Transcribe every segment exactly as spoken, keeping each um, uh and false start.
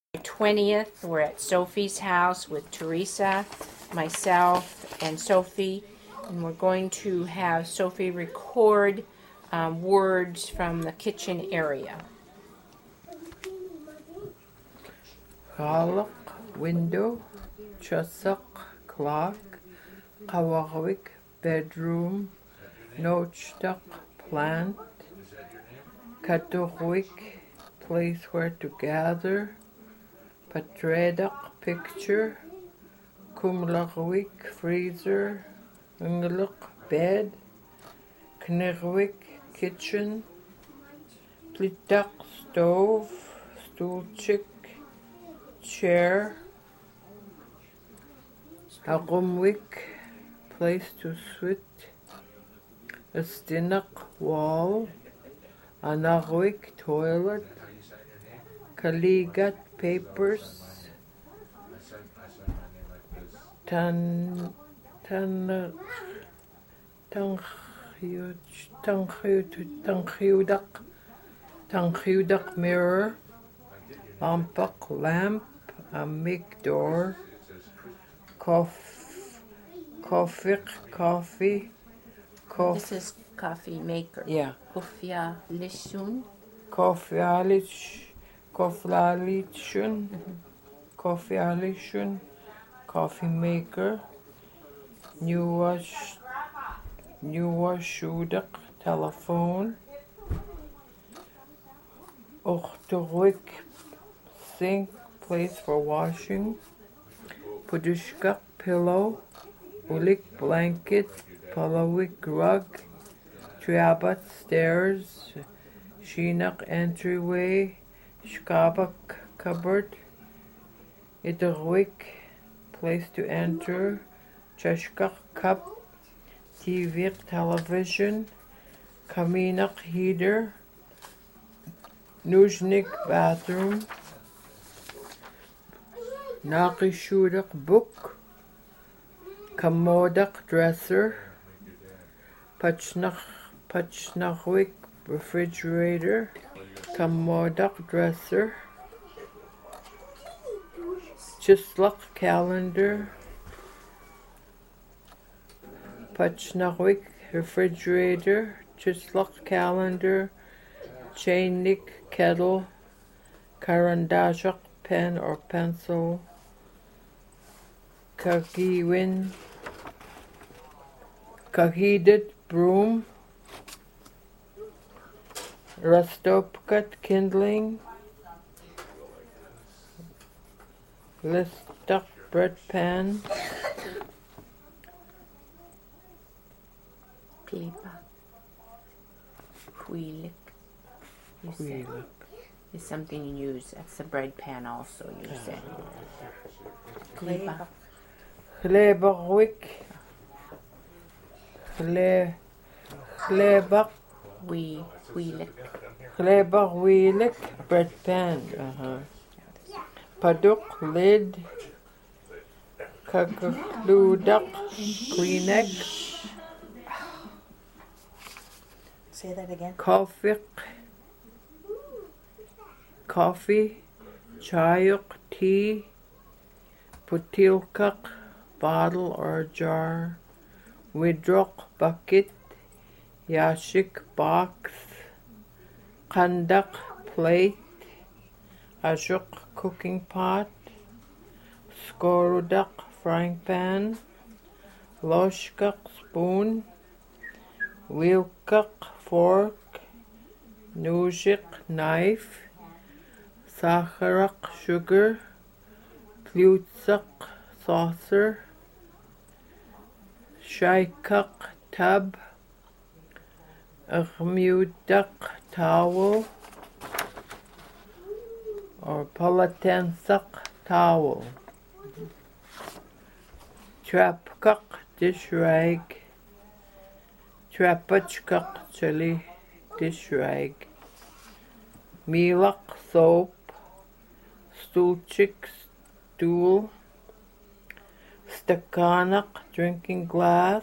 twentieth, we're at Sophie's house with Teresa, myself, and Sophie, and we're going to have Sophie record um, words from the kitchen area. Galak, window, chusak, clock, kawawik, bedroom, nochtak, plant, katuwik, place where to gather, patredak, picture, kumlagwik, freezer, ungluk, bed, knigwik, kitchen, plitak, stove, stoolchik, chair, agumwik, place to sit, astinak, wall, anagwik, toilet, kaligat, papers, tan, tan, tangyud, tangyud, tangyudak, tangyudak mirror, lampak, lamp, a mic door, cof, coffee, coffee, cof, This is coffee maker. yeah, Kofia lishun. kofialish, koflalichun, kofialishun, coffee maker, newash, newashudak, telephone, ochtuwik, sink, place for washing, pudushka, pillow, ulik, blanket, palawik, rug, triabat, stairs, shinak, entryway, shkabak, cupboard, idawik, place to enter, cheshkak, cup, T V, television, kaminak, heater, nujnik, bathroom, nakishudak, book, kamodak, dresser, pachnak, pachnachwik, refrigerator, kamodak, dresser, chislak, calendar, pachnachwik, refrigerator, chislak, calendar, chainik, kettle, karandashak, pen or pencil, kagiwin, kahidit, broom, rastopkat, kindling, listak, bread pan, Klipa. Huilik. You said. wheel, Is something you use. That's a bread pan also, you said. Klipa. chlebawik, chle, chlebak, We, huilik. chlebawik, bread pan, uh-huh. Paduk, lid, kagludak, Kleenex, Say that again. coffee, coffee, chayuk, tea, putilkak, bottle or jar, widrok, bucket, yashik, box, kandak, plate, ashuk, cooking pot, skorudak, frying pan, loshkak, spoon, wilkak, fork, nujik, knife, sacharak, sugar, tlutsak, saucer, shaikak, tub, aghmudak, towel, or palatensak, towel, trapkak, dish rag, trapachkak, chili, dish rag, milak, soap, stoolchik, stool, stakanak, drinking glass,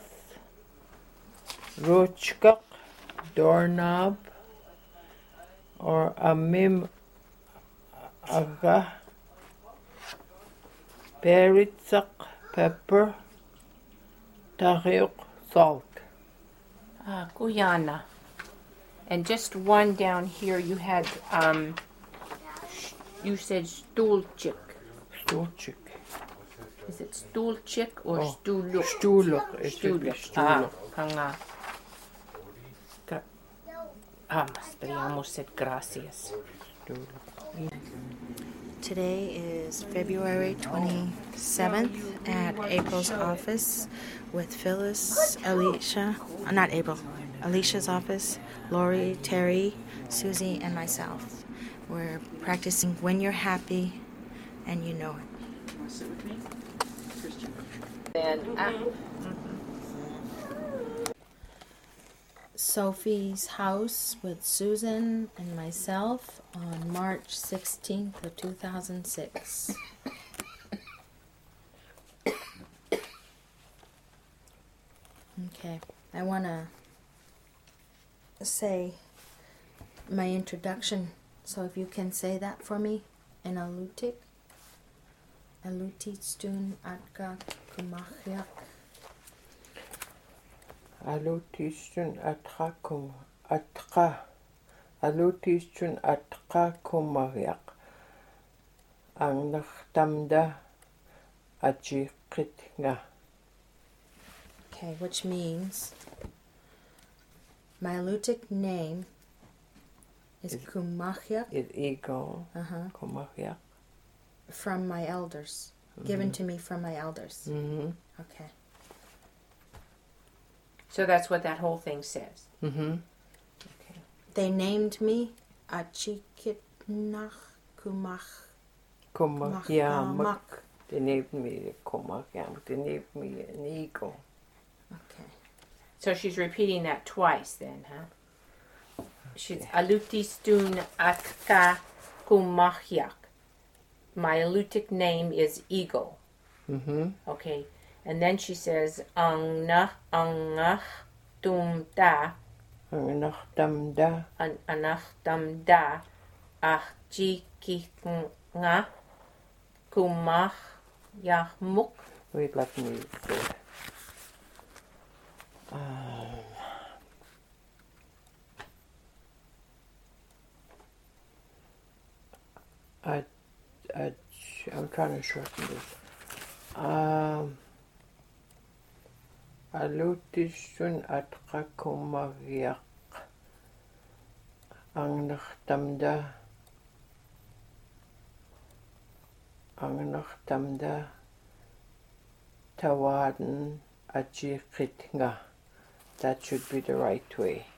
rochkak, doorknob, or a mim aga, Peritsak, pepper. Tariok, salt. Uh, Guyana. And just one down here, you had, um, sh- you said stoelchik. Stoelchik. Is it stoelchik or Oh, stoeluk? Stoeluk. It should be Stoeluk. Ah, stoeluk. kanga. Gra- ah, but I almost said gracias. Stoeluk. Today is February twenty-seventh at April's office with Phyllis, Alicia, uh, not April, Alicia's office, Lori, Terry, Susie, and myself. We're practicing When You're Happy and You Know It. Then, ah, Sophie's house with Susan and myself on March sixteenth of two thousand six. Okay, I want to say my introduction, so if you can say that for me in Alutiiq. Alutitstun atka kumachyak. Alutistun atqakum atqa. Alutistun atqakumariaq. Angnaxtamda achiqitnga. Okay, which means my Alutiiq name is Is- Kumachyak, Is ego uh-huh, kumariaq. from my elders, given to me from my elders. Mm-hmm. Okay. so that's what that whole thing says. Mm-hmm. Okay. They named me Achikitnach Kumach. Kumariamak. They named me kumariamak. They named me an ego. Okay. So she's repeating that twice then, huh? She's Alutistun atka kumachyak. My Alutiiq name is Eagle. Mm-hmm. Okay. And then she says Angna angach tumda Angnaxtamda an anachtamda achjikitnga kumach yahmuk. Wait, let me see. Um, I, I, I'm trying to shorten this. Um, Alutistun atqakumariaq. Angnaxtamda Angnaxtamda Tawaden Ajiqitnga. That should be the right way.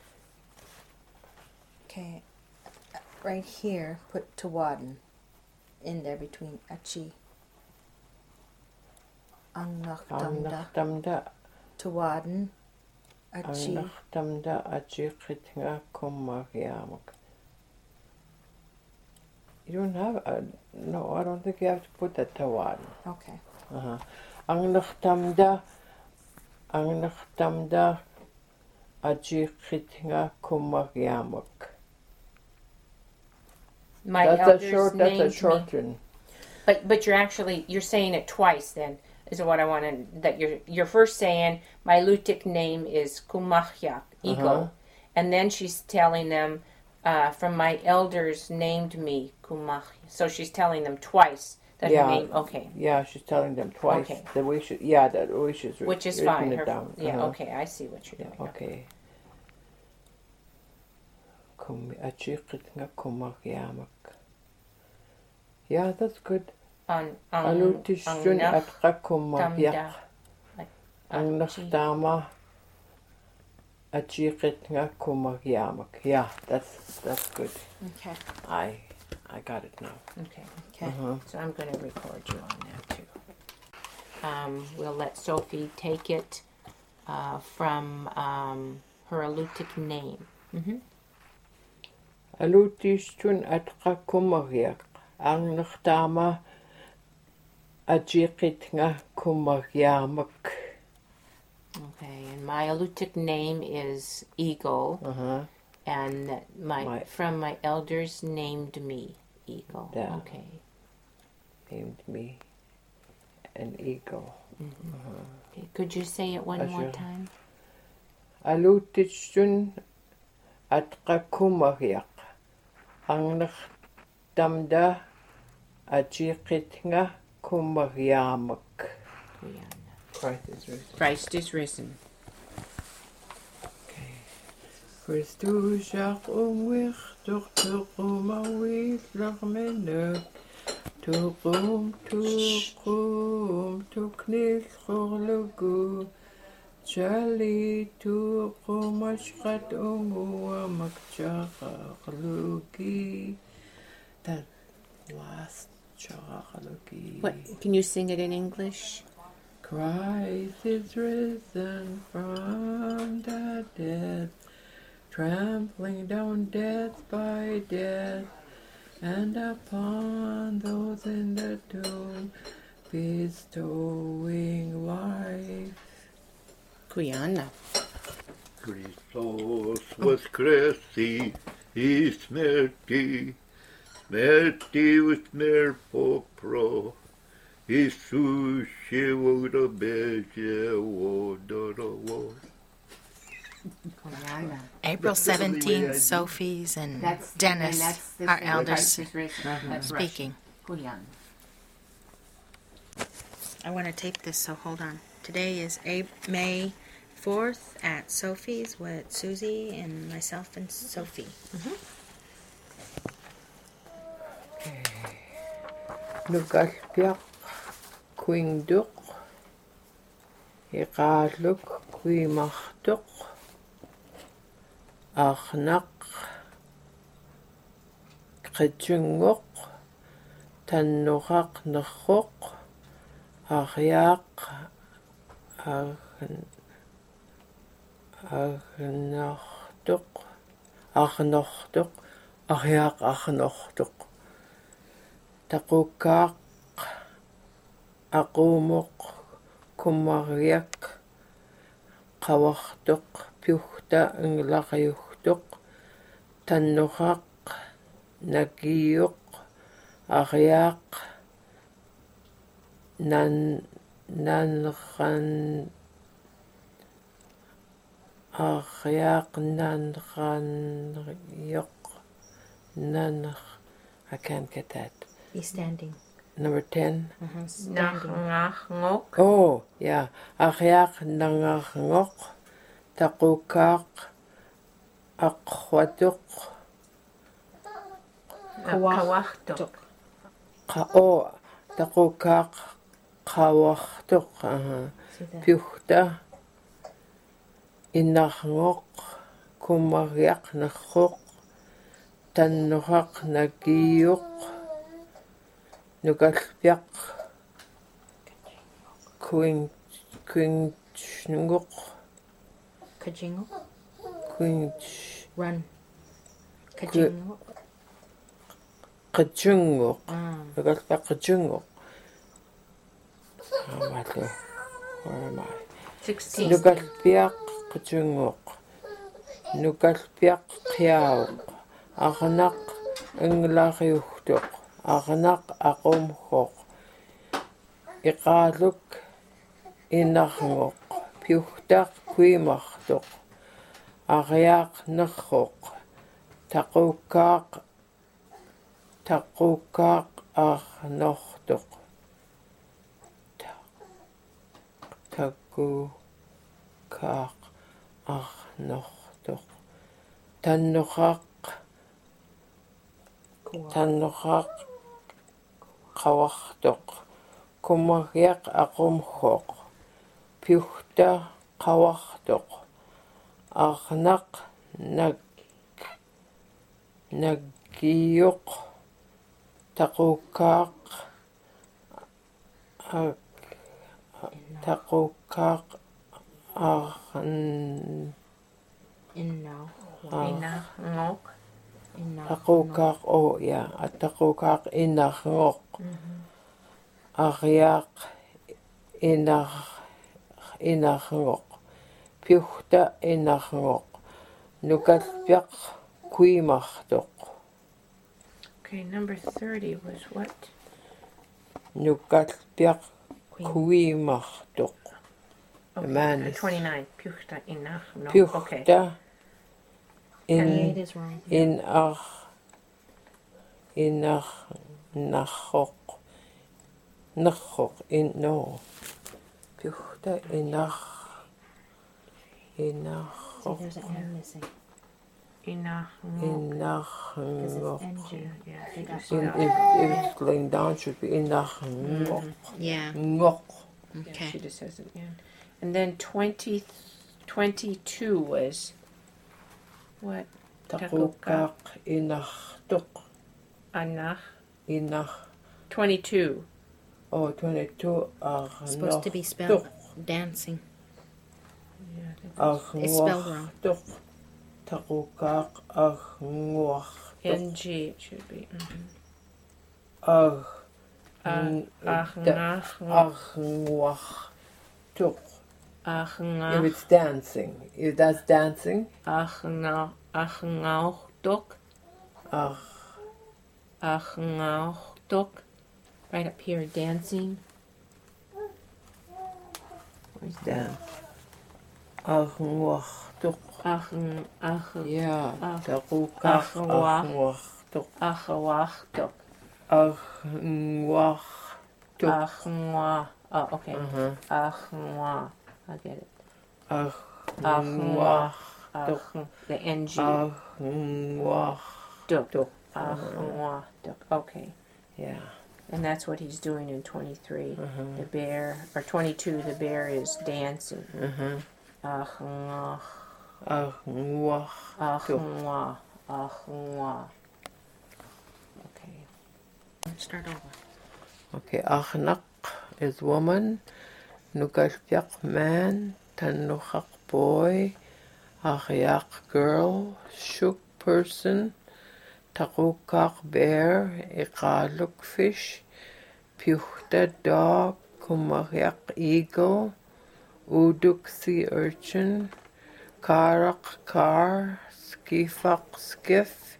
Okay. Right here, put Tawaden in there between Achi. Angnachtamda. Angnaxtamda Tawaden. Achi. Angnaxtamda Ajiqitnga kumariamak. You don't have a, no, I don't think you have to put that Tawaden. Okay. Uh-huh. Angnaxtamda Angnaxtamda Ajiqitnga kumariamak. My That's a elders short. That's a named me. shorten. But but you're actually you're saying it twice then is what I want to that you're you're first saying my Alutiiq name is Kumachyak Eagle, Uh-huh. and then she's telling them uh, from my elders named me Kumach. So she's telling them twice that Yeah. her name. Okay, Yeah, she's telling them twice. Okay. That we should. Yeah, that we should. which is written fine. It Her, down. yeah. Uh-huh. Okay, I see what you're Yeah. doing. Okay. Kum achiqitnga kumariamak. Yeah, that's good. On on Alutistun Angnach atqakumariaq. tamda. Angnaxtama achiqitnga kumariamak. Yeah, that's that's good. Okay. I I got it now. Okay. Okay. Uh-huh. So I'm going to record you on that too. Um, we'll let Sophie take it uh, from um, her Alutiiq name. Mm-hmm. Alutistun atqakumariaq. Angnaxtama achiqitnga kumariamak. Okay, and my Alutiiq name is Eagle, Uh-huh. and that my, My- from my elders named me Eagle. Yeah. Okay. Named me an eagle. Okay, could you say it one more Azure. time? Alutitsun atqakumariaq. Angnertamda ajiqitnga kumariamak. Guyana. Christ is risen. Christ is risen. Christus ach umwich doch tukum awit lachmenek. Tukum tukum tuknil chorlugu. Jali tukum ashkat umua makchachlugi. That last chachlugi. What? Can you sing it in English? Christ is risen from the dead, trampling down death by death, and upon those in the tomb bestowing life. Guyana. Христос воскреси и смерти, смерти усмерть попро, Иисусе во гробе водорово. Guyana. April seventeenth, Sophie's and Dennis, and that's this our one, elders, Christ is risen. That's speaking. Russian. Guyana. I want to tape this, so hold on. Today is A- May fourth at Sophie's with Susie and myself and Sophie. Nugalpiaq kuingduq, iqaaluk kuimartuq, arnaq, qitjunguq, tannuraq nerruq, ariaq, arn arnortuq, arnortuq, ariaq arnortuq. Taqukaaq aqumuq kumariak qawartuq piugta nglaqayugtuq tannuraq nakiyuq ariaq nan nanran ariaq nanranyoq nan I can't get that. He's standing. Number ten. Uh-huh, standing. Ngok. Oh, yeah. Ariaq nangangok, taqukaq, aqwatuq, Kawahtuk. qa oh, taqukaq, qawahtuq, uh-huh. See that? Piuhta, inangok, kumariaq nakhuq, tannuraq nakiyuq, nugalpiaq, Queen, Queen Chnunguk, Kajingo. Queen Run. Kajingo. Kajunguk, Ah. Nugalpiaq Kajunguk. Oh, my God. Where am I? Sixteen. Nugalpiaq Kajunguk, Nugalpiaq Kiauk, Arnaq Nglariuhtuk, Arnaq Aqumhok, Iqaluk Inarngok, Piuhtaq Quimartuk, Ariaq Nerhok, Taqukaq Taqukaq Arnortuk, Taqukaq Arnortuk, Tannuraq Tannuraq Qawartuq, Kumariaq Aqumhok, Piuhta Qawartuq, Arnaq Nag Nagiyuq, Taqukaq Taqukaq Arn Inno. Ina. Ngok. Inno. Taqukaq oh yeah, Taqukaq Inarngok, Ariaq Inar Inarngok, Piuhta Inarngok, Nugalpiaq Quimartuq, Okay, number thirty was what? Nugalpiaq Kuimachtok. Okay, Manis. twenty-nine. Puchta inach. No. Okay. Puchta twenty-eight in is wrong. in ach inach nachok nachok in no. Puchta inach See, inach there's an N missing. Inach. inach Because ngok. it's N G. Yeah. They got In, both. if, if it's laying down, should be inach ngok. Yeah. Ngok. Yeah, Okay. she just has it in. And then twenty, twenty-two was what? Takukak inach tuk Anach. inach. twenty-two. Oh, twenty-two. Ach Supposed to be noch spelled tuk. dancing. Yeah, I think Ach It's spelled wrong. tuk. Takukak ach ngwach tuk. N G it should be. Mm-hmm. Ach Ach, ach, da- ngach, ach ngwach tuk. ach, If ngach, it's dancing, if that's dancing, ach, ngach, ach, ngach, dok, ach ach, ngach, dok. Right up here, dancing. Where's that? dance. Ach ngwach tuk. Ach, ng- ach, Yeah, Ach. takukak Ach ach ngwach. ngwach tuk. ach, wach, dok. Ach ngwach tuk. Ach, ngwa. Oh, okay. Uh-huh. Ach, ngwa. I get it. Ach Ach, ngwach Ach, tuk. the N G. Ach ngwach Dok. tuk. Ach, ngwa, dok. Okay. Yeah. And that's what he's doing in twenty-three. Uh-huh. The bear, or twenty-two, the bear is dancing. Uh-huh. Ach, ngach, Ach ngwach ach, tuk. ngwa, ach, ngwa. Okay. Start over. Okay, achnak is woman, nukalpiak man, tanukak boy, achyak girl, shuk person, takukak bear, ikaluk fish, puchta dog, kumakyak eagle, uduk sea urchin, karak car, skifak skiff,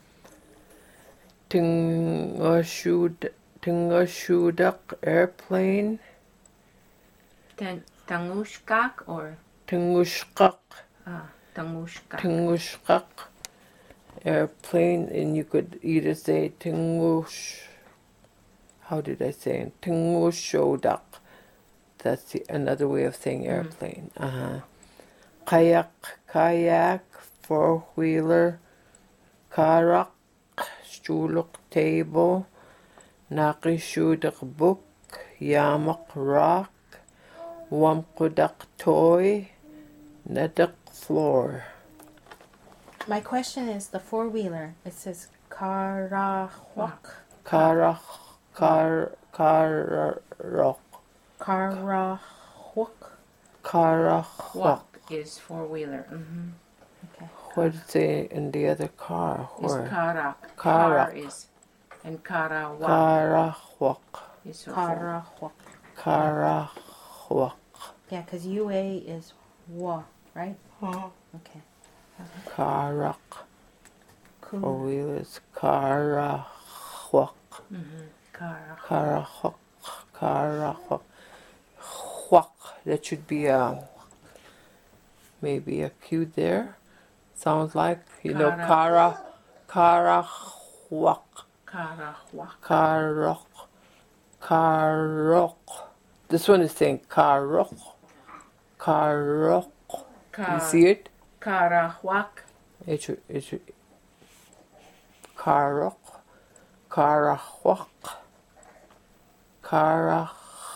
tingashud Tingashudak airplane, Tan- Tangushkak or Tingushkak, ah, Tangushkak. Tingushkak airplane, and you could either say Tingush, how did I say it? Tingushodak. That's the, another way of saying airplane. Uh-huh. Kayak, kayak, four-wheeler, karak, stuluk table, Nakishudak book, Yamak rock, Wamkudak toy, Nadak floor. My question is the four wheeler. It says Karahwak. Karach, kar, kararok, Karahwak. karachwak. Walk is four wheeler. Mm-hmm. Okay. What is it in the other car? Is Where? karak. Karak. Car is and karawak Karachwak, is for four. Karahwak. karachwak, Yeah, because U A is wa, right? Okay. karak. Cool. Four wheelers, karachwak. Mm-hmm. Karak. Karahok, karahok, hwak. That should be a maybe a Q there. Sounds like you know Kara. kara, karahwak, Karawak. karok, karok. This one is saying karok, karok. Ka- You see it? Karawak. It should, it should. Karok, karahwak, karahwak.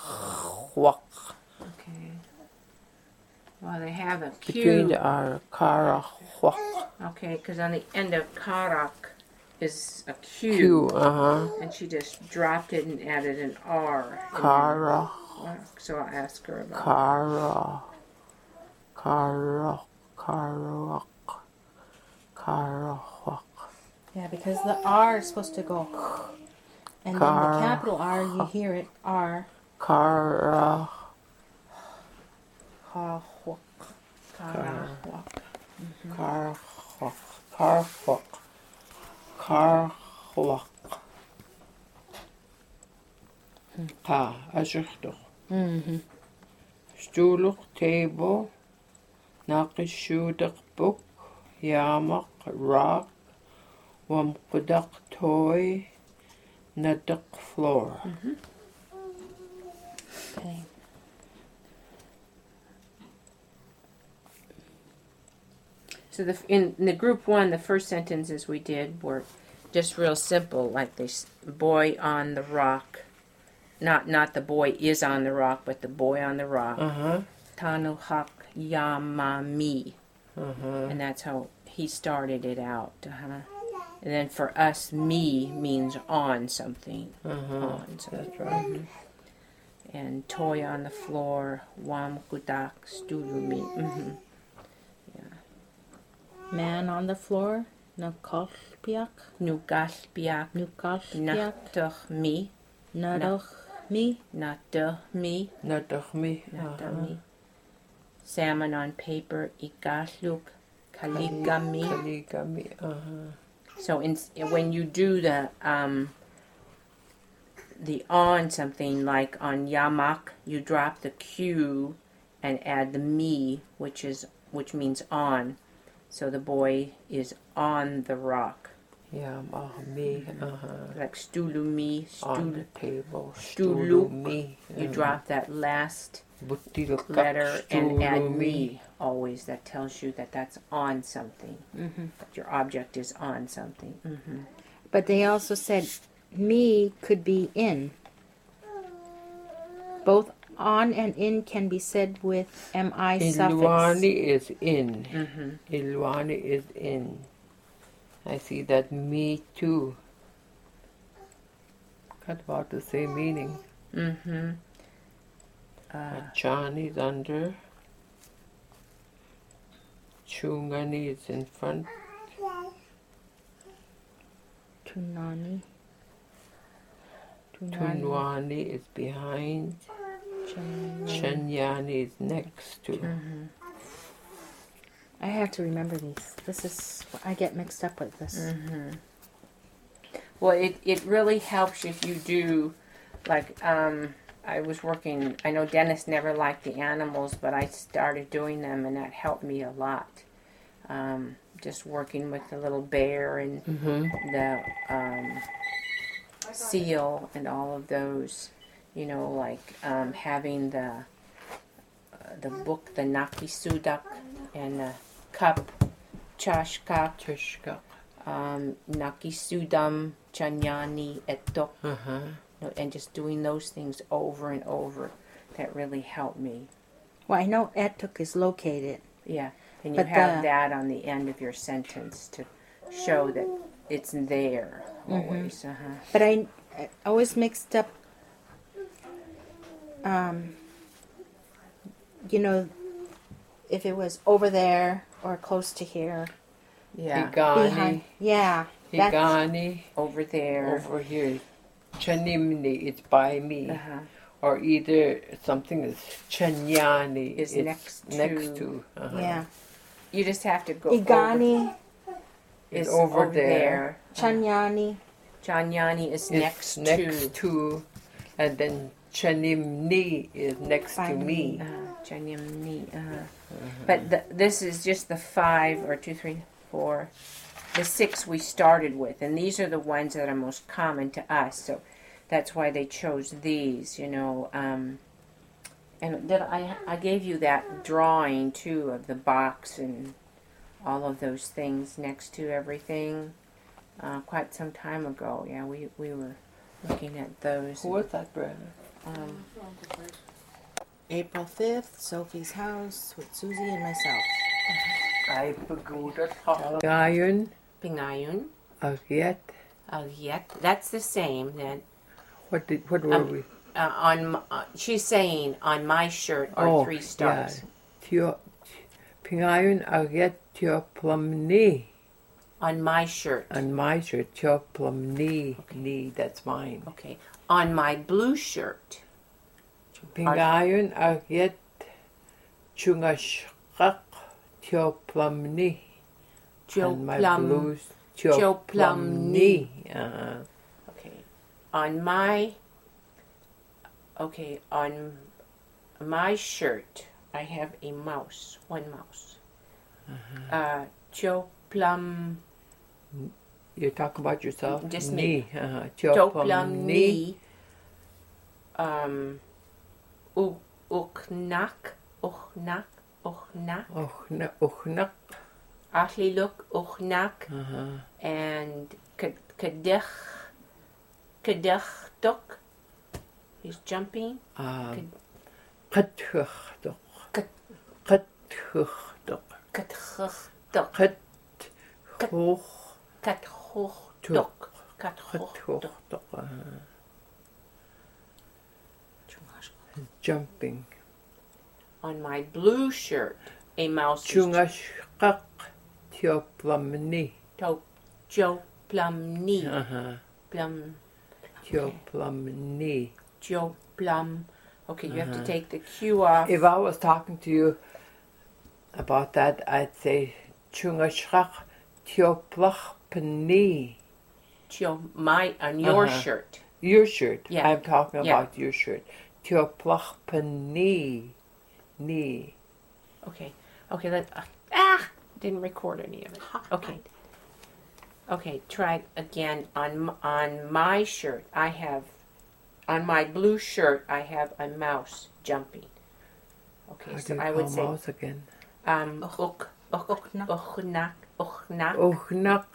Okay. Well, they have a Between Q. the R, karahwak. Okay, because on the end of karak is a Q, Q, uh huh. and she just dropped it and added an R. in Kara, there. So I'll ask her about kara, kara, karawak, karawak. Yeah, because the R is supposed to go. And then Kar- the capital R, you hear it R. Kara, Karahwak. Karawak. karahwak, karahwak, karahwak. Ka, azuchto. Mm-hmm. Stoeluk, table. Nakishudak, book. Yamak, rock. Wamkudak, toy. Nadak, floor. Okay. So the in, in the group one, the first sentences we did were just real simple, like this boy on the rock. Not not the boy is on the rock, but the boy on the rock. Uh-huh. Tanu hak yamami. Uh-huh. And that's how he started it out. Uh-huh. And then for us, me means on something. Uh-huh. On something. That's right. And toy on the floor, wam kudak stulumi. Mm-hmm. Man on the floor. Nukalpiak. Nugalpiak. Nukalpiak. Natach mi. Nadoch me. Natach mi. Nadak me. Natach mi. Salmon on paper, ikasluk, kaligami. Kaligami. Uh-huh. So in, when you do the um, the on something like on yamak, you drop the q and add the mi, which is which means on. So the boy is on the rock, Yamak me. Uh-huh. like stulumi, On the stul. table. Stuluk. Me. You drop that last Butilukak, letter and add stulumi. mi always. That tells you that that's on something. Mm-hmm. That your object is on something. Mm-hmm. But they also said me could be in. Both on and in can be said with mi suffix. Ilwani is in. Mm-hmm. Ilwani is in. I see that me too. Got about the same meaning. Mm-hmm. Uh, Chani is under. Chungani is in front. Tunani. Tunani. Tunwani is behind. Chanyani. Chanyani is next to. mm-hmm. I have to remember these. This is, I get mixed up with this. Mm-hmm. Well, it, it really helps if you do, like, um, I was working, I know Dennis never liked the animals, but I started doing them, and that helped me a lot. Um, just working with the little bear and Mm-hmm. the um, seal and all of those, you know, like um, having the uh, the book, the Nakisudak, and the cup, Chashka, Tishka. um, Nakisudam, Chanyani, Etok, Uh-huh. and just doing those things over and over, that really helped me. Well, I know etuk is located. Yeah, and you But have the- that on the end of your sentence to show that it's there always. Uh-huh. But I, I always mixed up, um, you know, if it was over there or close to here. Yeah, Higani. Behind. Yeah. that's- Higani. over there. Over here. Chanimni, it's by me. Uh-huh. Or either something is Chanyani. Is it's next to- Next to. Uh-huh. Yeah. You just have to go. Over, Igani, is It's over there. Chanyani. Chanyani is It's next, next to. to. And then Chanimni is next By to me. me. Uh, Chanyamni. Uh, But the, this is just the five or two, three, four, the six we started with, and these are the ones that are most common to us. So that's why they chose these. You know. Um, and did I I gave you that drawing too of the box and all of those things next to everything uh, quite some time ago. Yeah, we we were looking at those. Who was that, Brenda? Um, April fifth, Sophie's house with Susie and myself. Ay pagoda. Ngayon, Pingayon, agyat. Agyet. That's the same. Then What did? What were Um, we? uh, on m- uh, she's saying on my shirt are three stars. Tio, pingayon agyat tio plumni. On my shirt. On my shirt, tio plumni. Ni, that's mine. Okay. On my blue shirt. Pingayon agyat chungashkak tio plumni. Joe On my Plum. blues, Joe tio Plumni. plumni. Uh, Okay. On my. Okay. On my shirt, I have a mouse, one mouse. Uh, Joe Plum, You're talking about yourself? Just Ni. me. Uh-huh. Joe Plum Plum ni. Ni, um, U- Uknak, Uknak, Uknak, Ochna, ochnak. Achli Look, Uknak, Uh-huh. and K- Kadich, Kadich Duk. He's jumping. Um, Qathuchdok. Kat- Qathuchdok. Kadich Duk. Qathuch. Kathoch Duk. Kathoch Duk. Qathuchdok. Uh-huh. Jumping. On my blue shirt, a mouse is Chungashqaq. Tioplumni. to Joe Plum Ni. Uh-huh. Plum, Tioplumni. Joe Plum. Okay, you have to Uh-huh. take the Q off. If I was talking to you about that, I'd say Chungashqaq. Tioplachpani. Joe, my, on your Uh-huh. shirt. Your shirt. Yeah. I'm talking Yeah. about your shirt. Tioplachpani. Ni. Okay, okay, let, uh, ah, didn't record any of it. Okay. Okay, try it again. On, m- on my shirt, I have, on my blue shirt, I have a mouse jumping. Okay, How do so you I would call say, mouse again? um, Och- uk, uk, ochnak. ochnak, ochnak, Ochnak.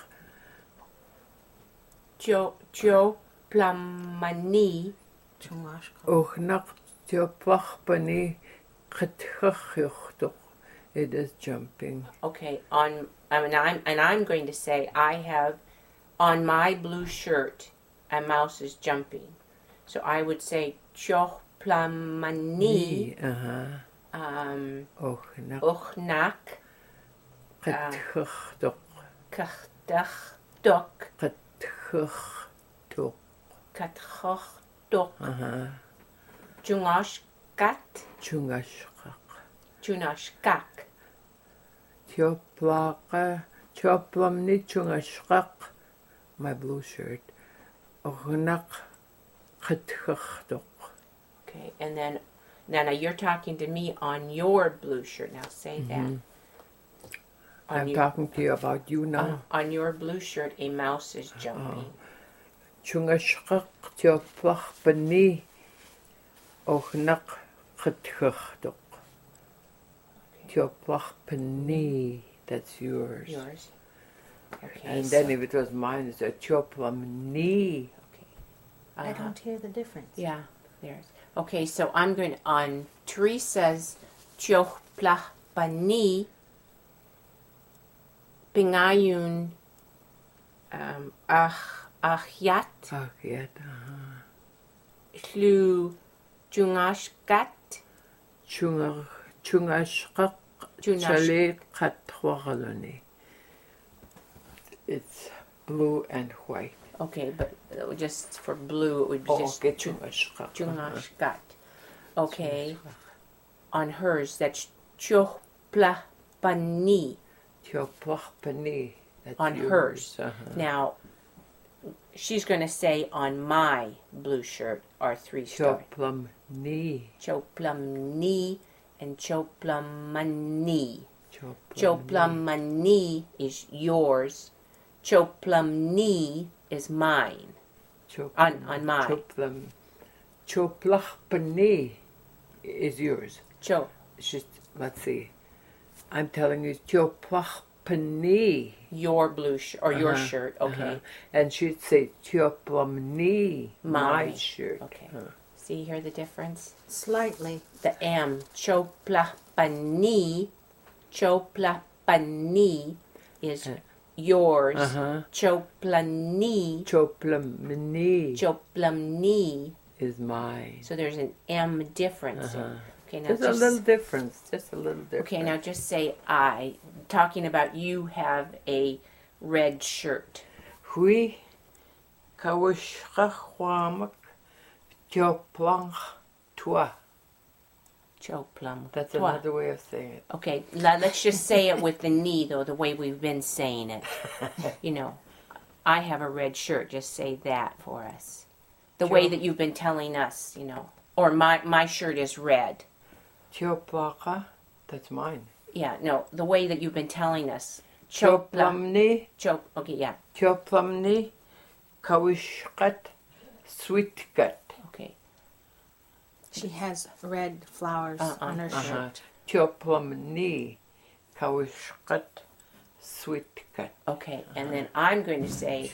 jo, jo, plamani, Chungashka. Ochnak. Tioplachpani. Qathuchdok. It is jumping. okay, on, I mean, I'm, and I'm going to say, I have, on my blue shirt, a mouse is jumping. So I would say, jo, plamani, Uh-huh. um, Ochnak. ochnak, Qathuchdok. kachtach, duk, Qathuchdok. katchoch, duk, Uh-huh. jungosh, gat, Chungashqaq. junosh, gak. Tioplaqa. Tioplamni chungashqaq. My blue shirt. Ochnak. Qathuchdok. Okay, and then, now, now you're talking to me on your blue shirt. Now say that. Mhm. On I'm your, talking to you about you uh, now. on your blue shirt, a mouse is jumping. Chungashqaq. Tioplachpani. Ochnak. Qathuchdok. Tioplachpani. That's yours. Yours. Okay. And so- then if it was mine, it's a Tioplamni. okay. I Uh-huh. don't hear the difference. Yeah, there's. Okay, so I'm going to, on Teresa's Tioplachpani, Pingayun, um, Ach, Achyat, Ah, yeah. uh-huh. Hlu, Jungashkat, Chungar. Chungashqaq. Junash. Chale Qathuchdoni. It's blue and white. Okay, but uh, just for blue, it would be Oh, just okay. Ju- Chungashqaq. Jungashkat. Okay, on hers, that's Tioplachpani. Tioplachpani. That's On yours. hers. Uh-huh. Now, she's going to say on my blue shirt are three stories. Tioplamni. Choplamni and Choplamani. Tioplamni. Choplamani is yours. Choplamni is mine. Choplam- On- on mine. Choplam. Choplachpani is yours. Cho. It's just, let's see. I'm telling you, Tioplachpani. Your blue shirt or your Uh-huh, shirt. Okay. uh-huh. And she'd say Tioplamni, my Mine. shirt. Okay. Uh, See here the difference? Slightly. The M. Choplapani. Choplapani is Uh, yours. Uh-huh. Choplani. Choplamni Choplamni. is mine. So there's an M difference. Uh-huh. Okay, now Just a just, little difference. Just a little difference. okay, now just say I. Talking about you have a red shirt. Hui kawishchahuamak tioplang tua. Choplum. That's Toi. another way of saying it. Okay, now let's just say it with the knee though, the way we've been saying it. You know, I have a red shirt. Just say that for us. The way Sure. that you've been telling us, you know. Or my my shirt is red. Tioplaka. That's mine. Yeah, no, the way that you've been telling us. Chopla. Tioplumni. Chop. Okay, yeah. Tioplumni. Kawishkat. Sweetkat. Okay. She has red flowers Uh-uh, on her uh-huh. shirt. Tioplumni. Kawishkat. Sweetkat. Okay, and then I'm going to say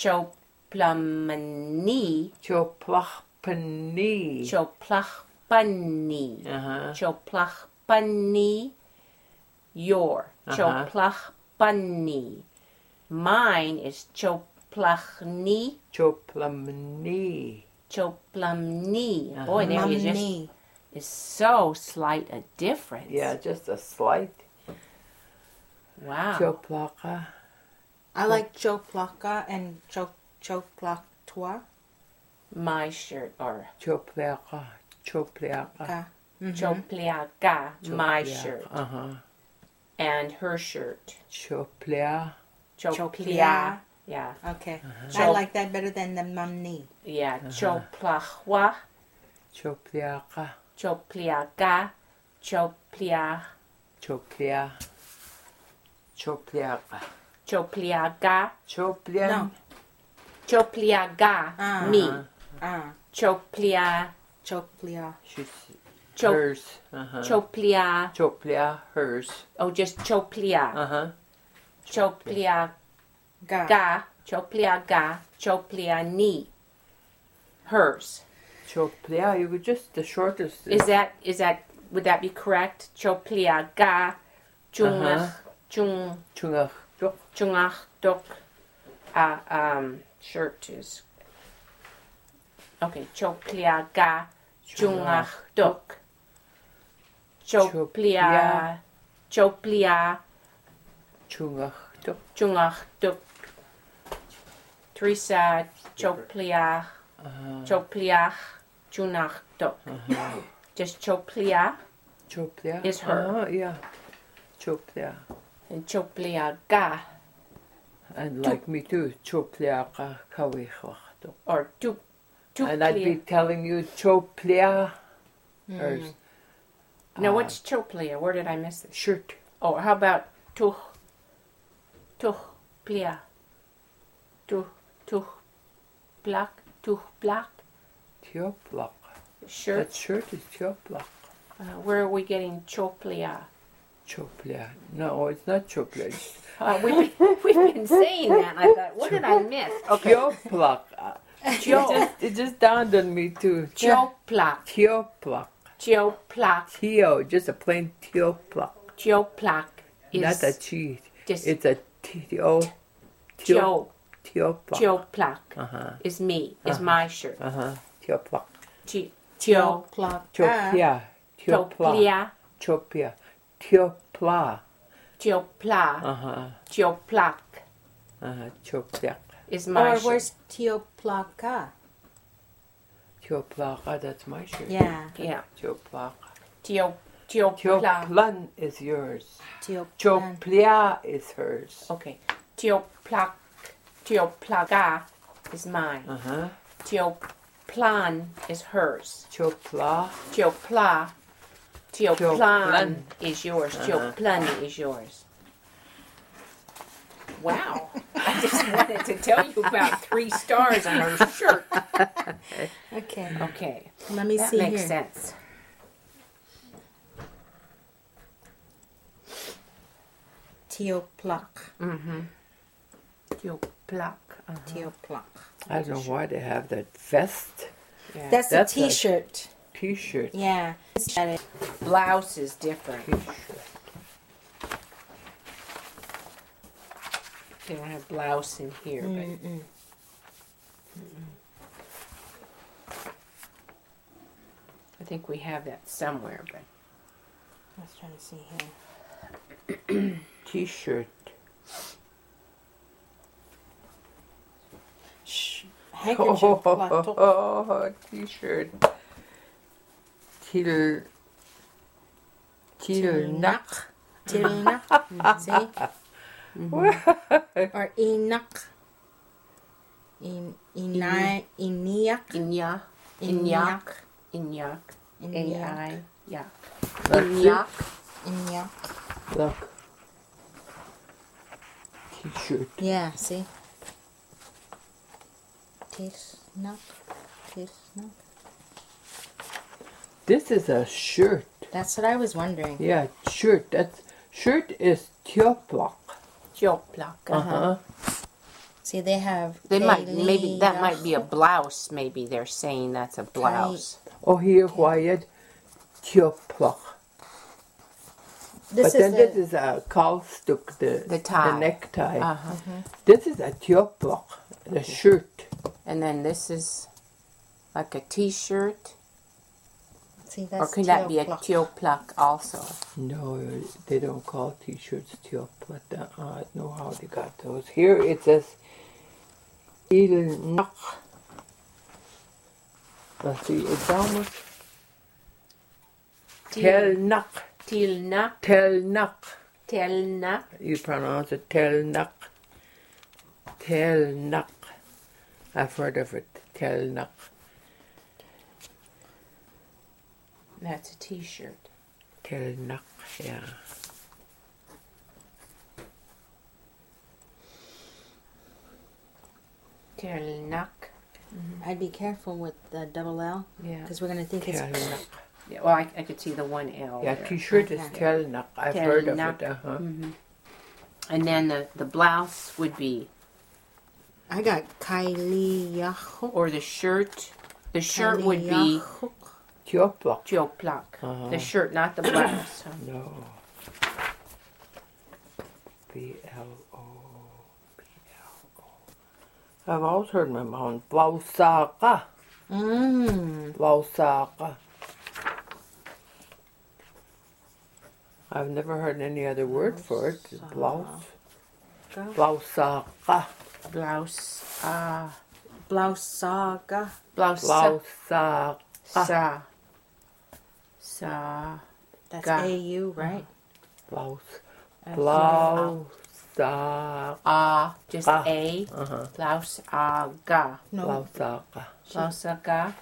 Choplamani. Tioplachpani. Choplachpani. Uh-huh. Choplachpani. Your. Uh-huh. Choplachpani. Mine is choplachni. Choplumni. Choplamni. Uh-huh. Boy, there you just Mumni. is so slight a difference. Yeah, just a slight. Wow. Tioplaka. I like Choplaka and Cho Choplaktua. My shirt or Chopliaka. Chopliaka. Ka. chopliaga. My shirt. Uh huh. And her shirt. Choplia. Choplia. Yeah. Okay. I Chop- like that better than the Mumni. Yeah. Choplahwa. Chopliaka. Chopliaga. Choplia. Choplia. Chopliaka. Chopliaga. Choplia. No. Chopliaga. Ah. Me. Ah, Choplia. Choplia. She's Chop- hers. Uh huh. Choplia. Choplia. Hers. Oh, just choplia. Uh huh. Chopliaga. Ga. Chopliaga. Chopliani. Hers. Choplia. You could just the shortest. Is that is that would that be correct? Chopliaga. Chung Uh-huh. chung Chungach. Chok. chungach dok. Uh, um, shirt is okay. Chopliaga. Chungach dok. Choplia. Choplia. Chungach. Chok. Chungach dok. Teresa. Choplia. Uh-huh. Choplia. Chungach dok. Just choplia Choplia. Is her. Uh-huh, yeah. Choplia. and chopliaga. And like me too. Chopliaka. Kawichach. Or tu. And I'd be telling you Choplia. Hers. Now, uh, what's choplia? Where did I miss this? Shirt. Oh, how about tuch? Tuch plia. Tuch tuch black. Tuch black. Tioplak. Shirt. That shirt is Tioplak. Uh, where are we getting choplia? Choplia. No, it's not Choplia. It's Uh, we've, we've been saying that. And I thought, what did I miss? Okay. Tioplak. Uh, It Chop. just, it just dawned on me too. Choplak. Tioplak. Choplak. Tio, just a plain Tioplak. Choplak is Not a cheese. just It's a Tio. Cho. Tioplak. Choplak Uh huh. is me. Is my shirt. Uh huh. Tioplak. Chi- Cho. Choplaka. Chopia. Tiopla. Choplia. Chopia. Tiopla. Chopla. Uh huh. Choplak Uh huh. Choplak. is my Or shirt. where's Tioplaka? Tioplak. Ah, that's my shirt. Yeah. Yeah. Tioplak. Tio. Tiopla. Tioplan is yours. Tioplan. Choplia is hers. Okay. Tioplak. Tioplaga is mine. Uh huh. Tioplan is hers. Chopla. Tiopla. Tioplan Tioplan. is yours. Uh-huh. Tioplan is yours. Wow. I just wanted to tell you about three stars on her shirt. Okay. Okay. Let me That see makes here. sense. Tioplak. Mm-hmm. Tioplak. Uh-huh. Tioplak. I don't know why they have that vest Yeah. That's, That's a a- T-shirt. T-shirt. Yeah. Got it. Blouse is different. T-shirt. They don't have blouse in here, but Mm-mm. I think we have that somewhere. But I was trying to see here. T-shirt. Shh. Oh, Handkerchief. oh, plato. oh, T-shirt. Til. Tilnak. Tilnak. See? Or Inak. In Inai Iniak. Inya, Inyak. Inyak, Inyak, A Inyak. I Yeah. That's Inyak. Yeah. it. Look. T-shirt. Yeah, see? Tisnak. Tisnak. This is a shirt. That's what I was wondering. Yeah, shirt. That's shirt is tioplak. Joplak. Uh huh. See, they have. They might maybe that might be a blouse. Maybe they're saying that's a blouse. Oh, here, Wyatt. Tioplak. This But is then the, this is a kalstuk, the, The tie. the necktie. Uh-huh. This is a tioplak, the shirt. And then this is like a T-shirt, see, or that's could that be a teoplak. tioplak also? No, they don't call t-shirts tioplak. Uh, I don't know how they got those. Here it says ilnak. Let's see, it's almost telnak. Tilnak. Telnak. Telnak. You pronounce it telnak. Telnak. I've heard of it. Telnak. That's a T-shirt. Telnak, yeah. Telnak. I'd be careful with the double L Yeah. because we're gonna think it's. Telnak. Yeah. Well, I, I could see the one L. Yeah, there. t-shirt is Okay. telnak. I've heard of Telnak. it. Uh-huh. And then the, the blouse would be, I got Kylie Yahoo. or the shirt. The shirt would be Tioplak. Joplak. Uh-huh. The shirt, not the blouse. huh? No. B L O. B L O. I've always heard my mom. Blausaka. Mmm. Blausaka. I've never heard any other word for it. Blouse. Blausaka. Blouse. Uh, Blausaga. blouse. Blausaka. Sa. Sa. That's Ga. A U, right? Blouse. S- Blausaka. Ah, just Ah. A. Uh-huh. Blouse. Ah, ga. No. Blausaka. Blouse. Ga.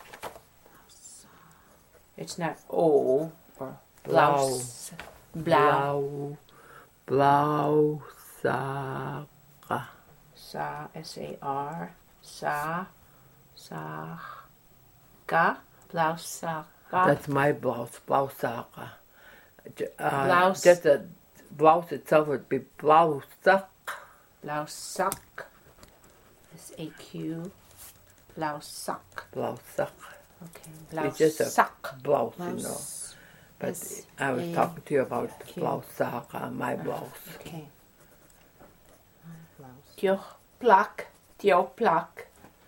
It's not O or blouse. Blau. Blau. Blausaka. Sa. S A R. Sa. Sa. Ga. Blouse. Ga. That's my blouse, Blausaka. J- Uh, Blouse. Just a blouse itself would be Blausak. Blousak. S A Q. Blousak. Blausak. Okay. It's just a Blousak. blouse, you know. Blouse. But S I was A talking to you about Q. Blausaka, my blouse. Okay. Blouse. Tio plak. Tio plak.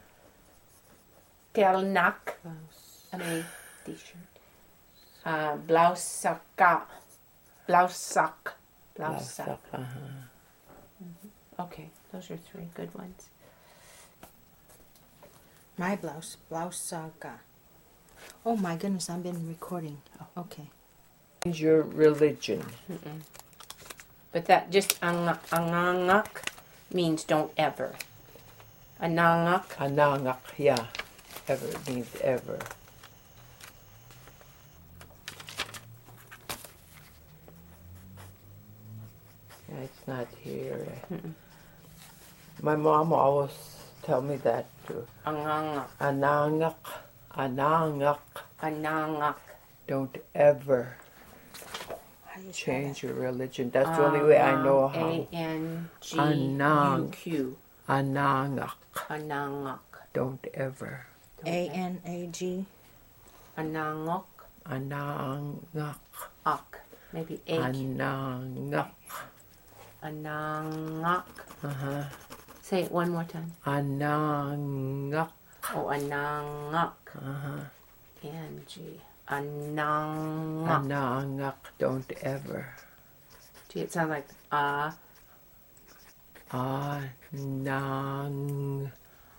Telnak. Blouse. I mean, t-shirt. Uh, blousaka. Blousak. Blousak. Blausak, uh-huh. Okay, those are three good ones. My blouse. Blausaga. Oh my goodness, I've been recording. Okay. Change your religion. But that just ang angangak means don't ever. Anangak. Anangak, yeah. Ever means ever. Yeah, it's not here. My mom always tell me that too. Angangak. Anangak, anangak. Anangak. Don't ever How do you spell change your religion. That's the only way I know A how. N G U Anang. Q. Anangak. Anangak. Don't ever. that? A N A G. Anangok. Anangak. Ak. Maybe A. Anangak. Anangak. Uh-huh. Say it one more time. Anangak. Oh, anangak. Uh-huh. N G. Anangak. Anangak. Don't ever. Gee, it sounds like ah. Anang.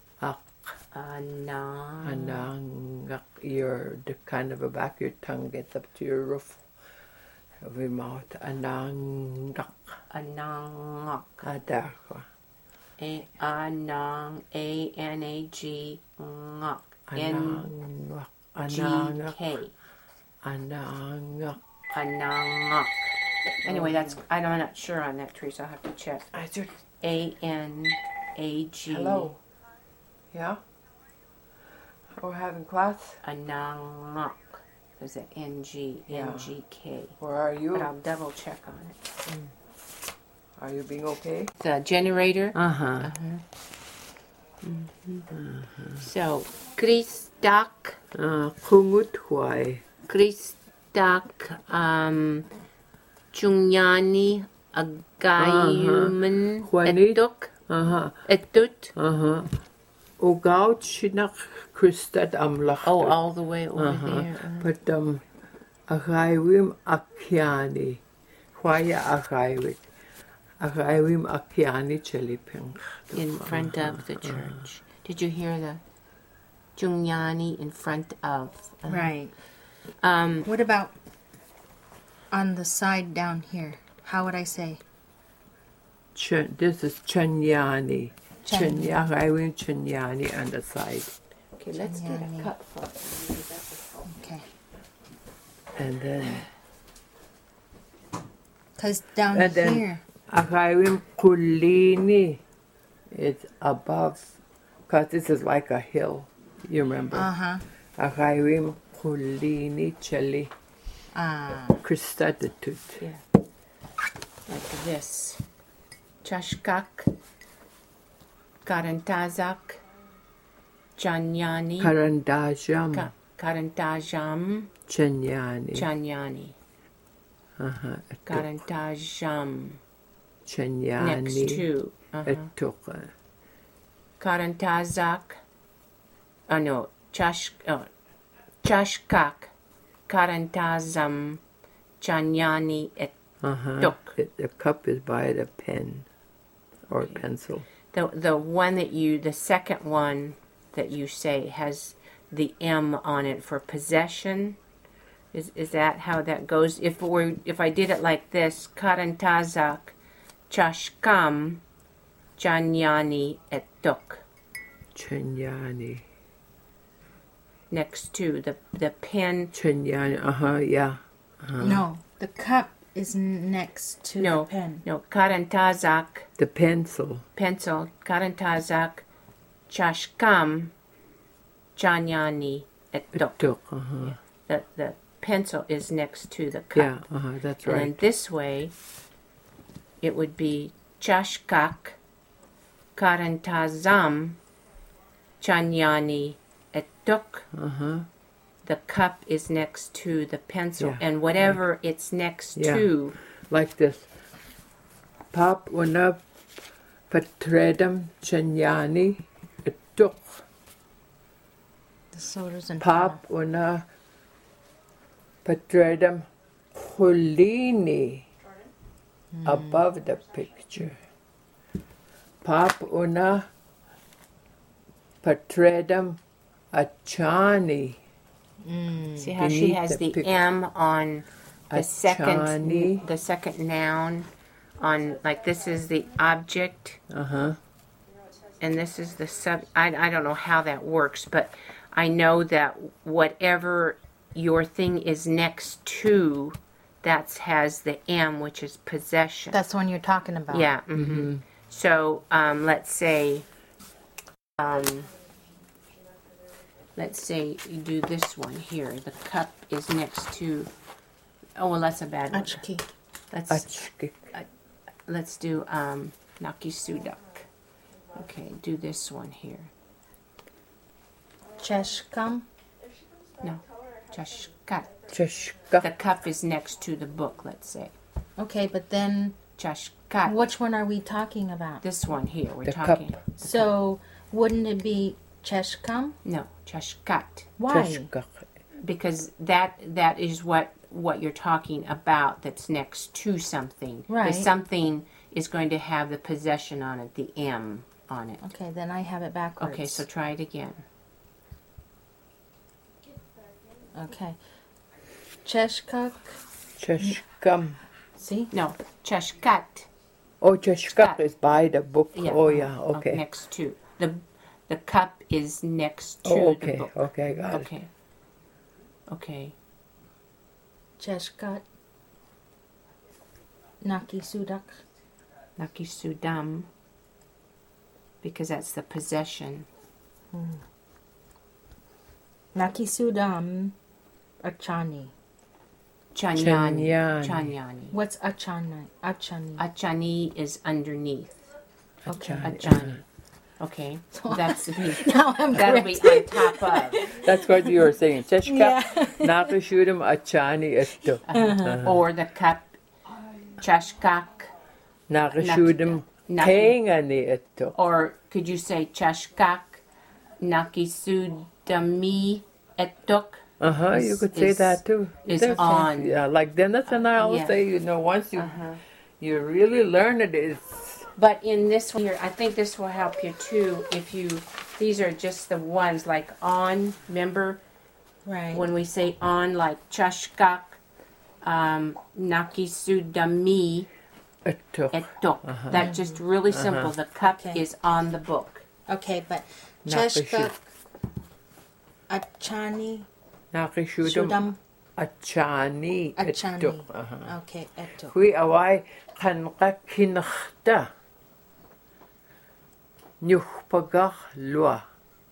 Anang. Anangak. Your the kind of a back your tongue gets up to your roof of your mouth. Anangak. Anangak. Adakwa. A anang. A N A G. Ngak. N Anangak. G Anangak. K. Anangak. Anangak. Anyway, that's I'm not sure on that, Teresa. I'll have to check. I just, A N A G. hello. Yeah? We're having class? Anangak. There's an N G, Yeah. N G K. Where are you? But I'll double check on it. Are you being okay? The generator. Uh-huh. So, Kristak, Uh, Kungut Huay. Kristak, um, Jungyani, Agayuman, Juanit. Etuk, Uh-huh. Etut. Uh-huh. Ugaut Shinak Christat Amlach. Oh, all the way over Uh-huh. there. Uh, But um, Agaiwim Akyani. Huaya Agaiwik. Agaiwim Akyani Cheliping. in front of the church. Did you hear the Jungyani in front of? uh, Right. Um, What about on the side down here? How would I say? Chen, this is Chanyani. Chen- Chanya, Agaiwim Chanyani on the side. okay, let's get Jungyani. a cup for Okay. And then Because down And then- here. Agaiwim Kulini is above, because this is like a hill. You remember? Uh huh. Agaiwim Kulini Cheli Ah. Christatitut. Yeah. Like this. Chashkak, Karantazak, Janyani, Karandajam Ka- Karantajam, Chanyani. Chanyani. Uh-huh. Karantajam. Chanyani. Next to. Uh-huh. Etuk. Karantazak. Oh no. Chash, oh, Chashkak, Karantazam, Chanyani, et. Uh-huh. Tuk. It, the cup is by the pen or pencil. The the one that you the second one that you say has the M on it for possession. Is is that how that goes? If we if I did it like this, Karantazak, Chashkam, Janyani etuk. Chanyani. Next to the the pen. Chanyani. Uh-huh. Yeah. Uh-huh. No, the cup is next to No, the pen. no, Karantazak, The pencil. pencil, Karantazak, Chashkam, Janyani etuk. Etuk. Uh-huh. The the pencil is next to the cup. Yeah. Uh-huh. That's And then right. this way, it would be Chashkak, Karantazam, Chanyani, etuk. Uh-huh. The cup is next to the pencil, Yeah. and whatever it's next Yeah. to, Like this. Pap una patredam Chanyani etuk. The soda's in Pap una patredam Hulini above the picture. Pap una patredam Achani. see how she Beneath has the the pic- M on the second, Achani. the second noun on, like this is the object, Uh-huh. and this is the sub. I, I don't know how that works, but I know that whatever your thing is next to, that has the M, which is possession. That's the one you're talking about. Yeah. hmm So um, let's say, um, let's say you do this one here. The cup is next to. Oh well, that's a bad one. Achki. Let's Achkik. let's do um, Nakisudak. Okay, do this one here. Cheshkam. No, Chashkat. Chashka. The cup is next to the book. Let's say Okay, but then Chashkat. which one are we talking about? This one here. We're The cup. talking. So wouldn't it be Cheshkam? No, Chashkat. Why? Chashka. Because that that is what what you're talking about. That's next to something. The Right. something is going to have the possession on it, the M on it. Okay, then I have it backwards. Okay, so try it again. Okay. Cheshkak. Chashkam. See? No, Chashkat. Oh, Chashka Chashka. is by the book. Yeah. Oh, yeah. uh, Okay. Next to the the cup is next to Oh, the okay. book. Okay, got it. Okay. Okay. Cheshkat. Nakisudak. Nakisudam, because that's the possession. Nakisudam. Achani. Chanyani. Chanyani. Chanyani. What's achani? Achani. Achani is underneath. Okay. Achani. Okay. That's the piece. Now I'm That'll be correct. on top of. That's what you were saying. Cheshka, Yeah. nakishudim achani etto. Or the cup. Chashkak. Nakishudim Naki- tengani etto. Or could you say chashkak nakisudami etok? Uh huh. You Is- could say is- that too. is That's- on. Yeah, like Dennis and I always Yeah. say, you know, once you Uh-huh. you really learn it, it's But in this one here, I think this will help you too. If you, these are just the ones like on. Remember Right. when we say on, like chashkak, um, nakisudami etto. etok. That's just really simple. The cup Okay. is on the book. Okay, but Nakishu- Cheshkat. Achani. Nakishudim Sudam. achani Achani. etto. Uh-huh. Okay. Eto. Hui awai kanqa kinachta. Nyuhpagach lua.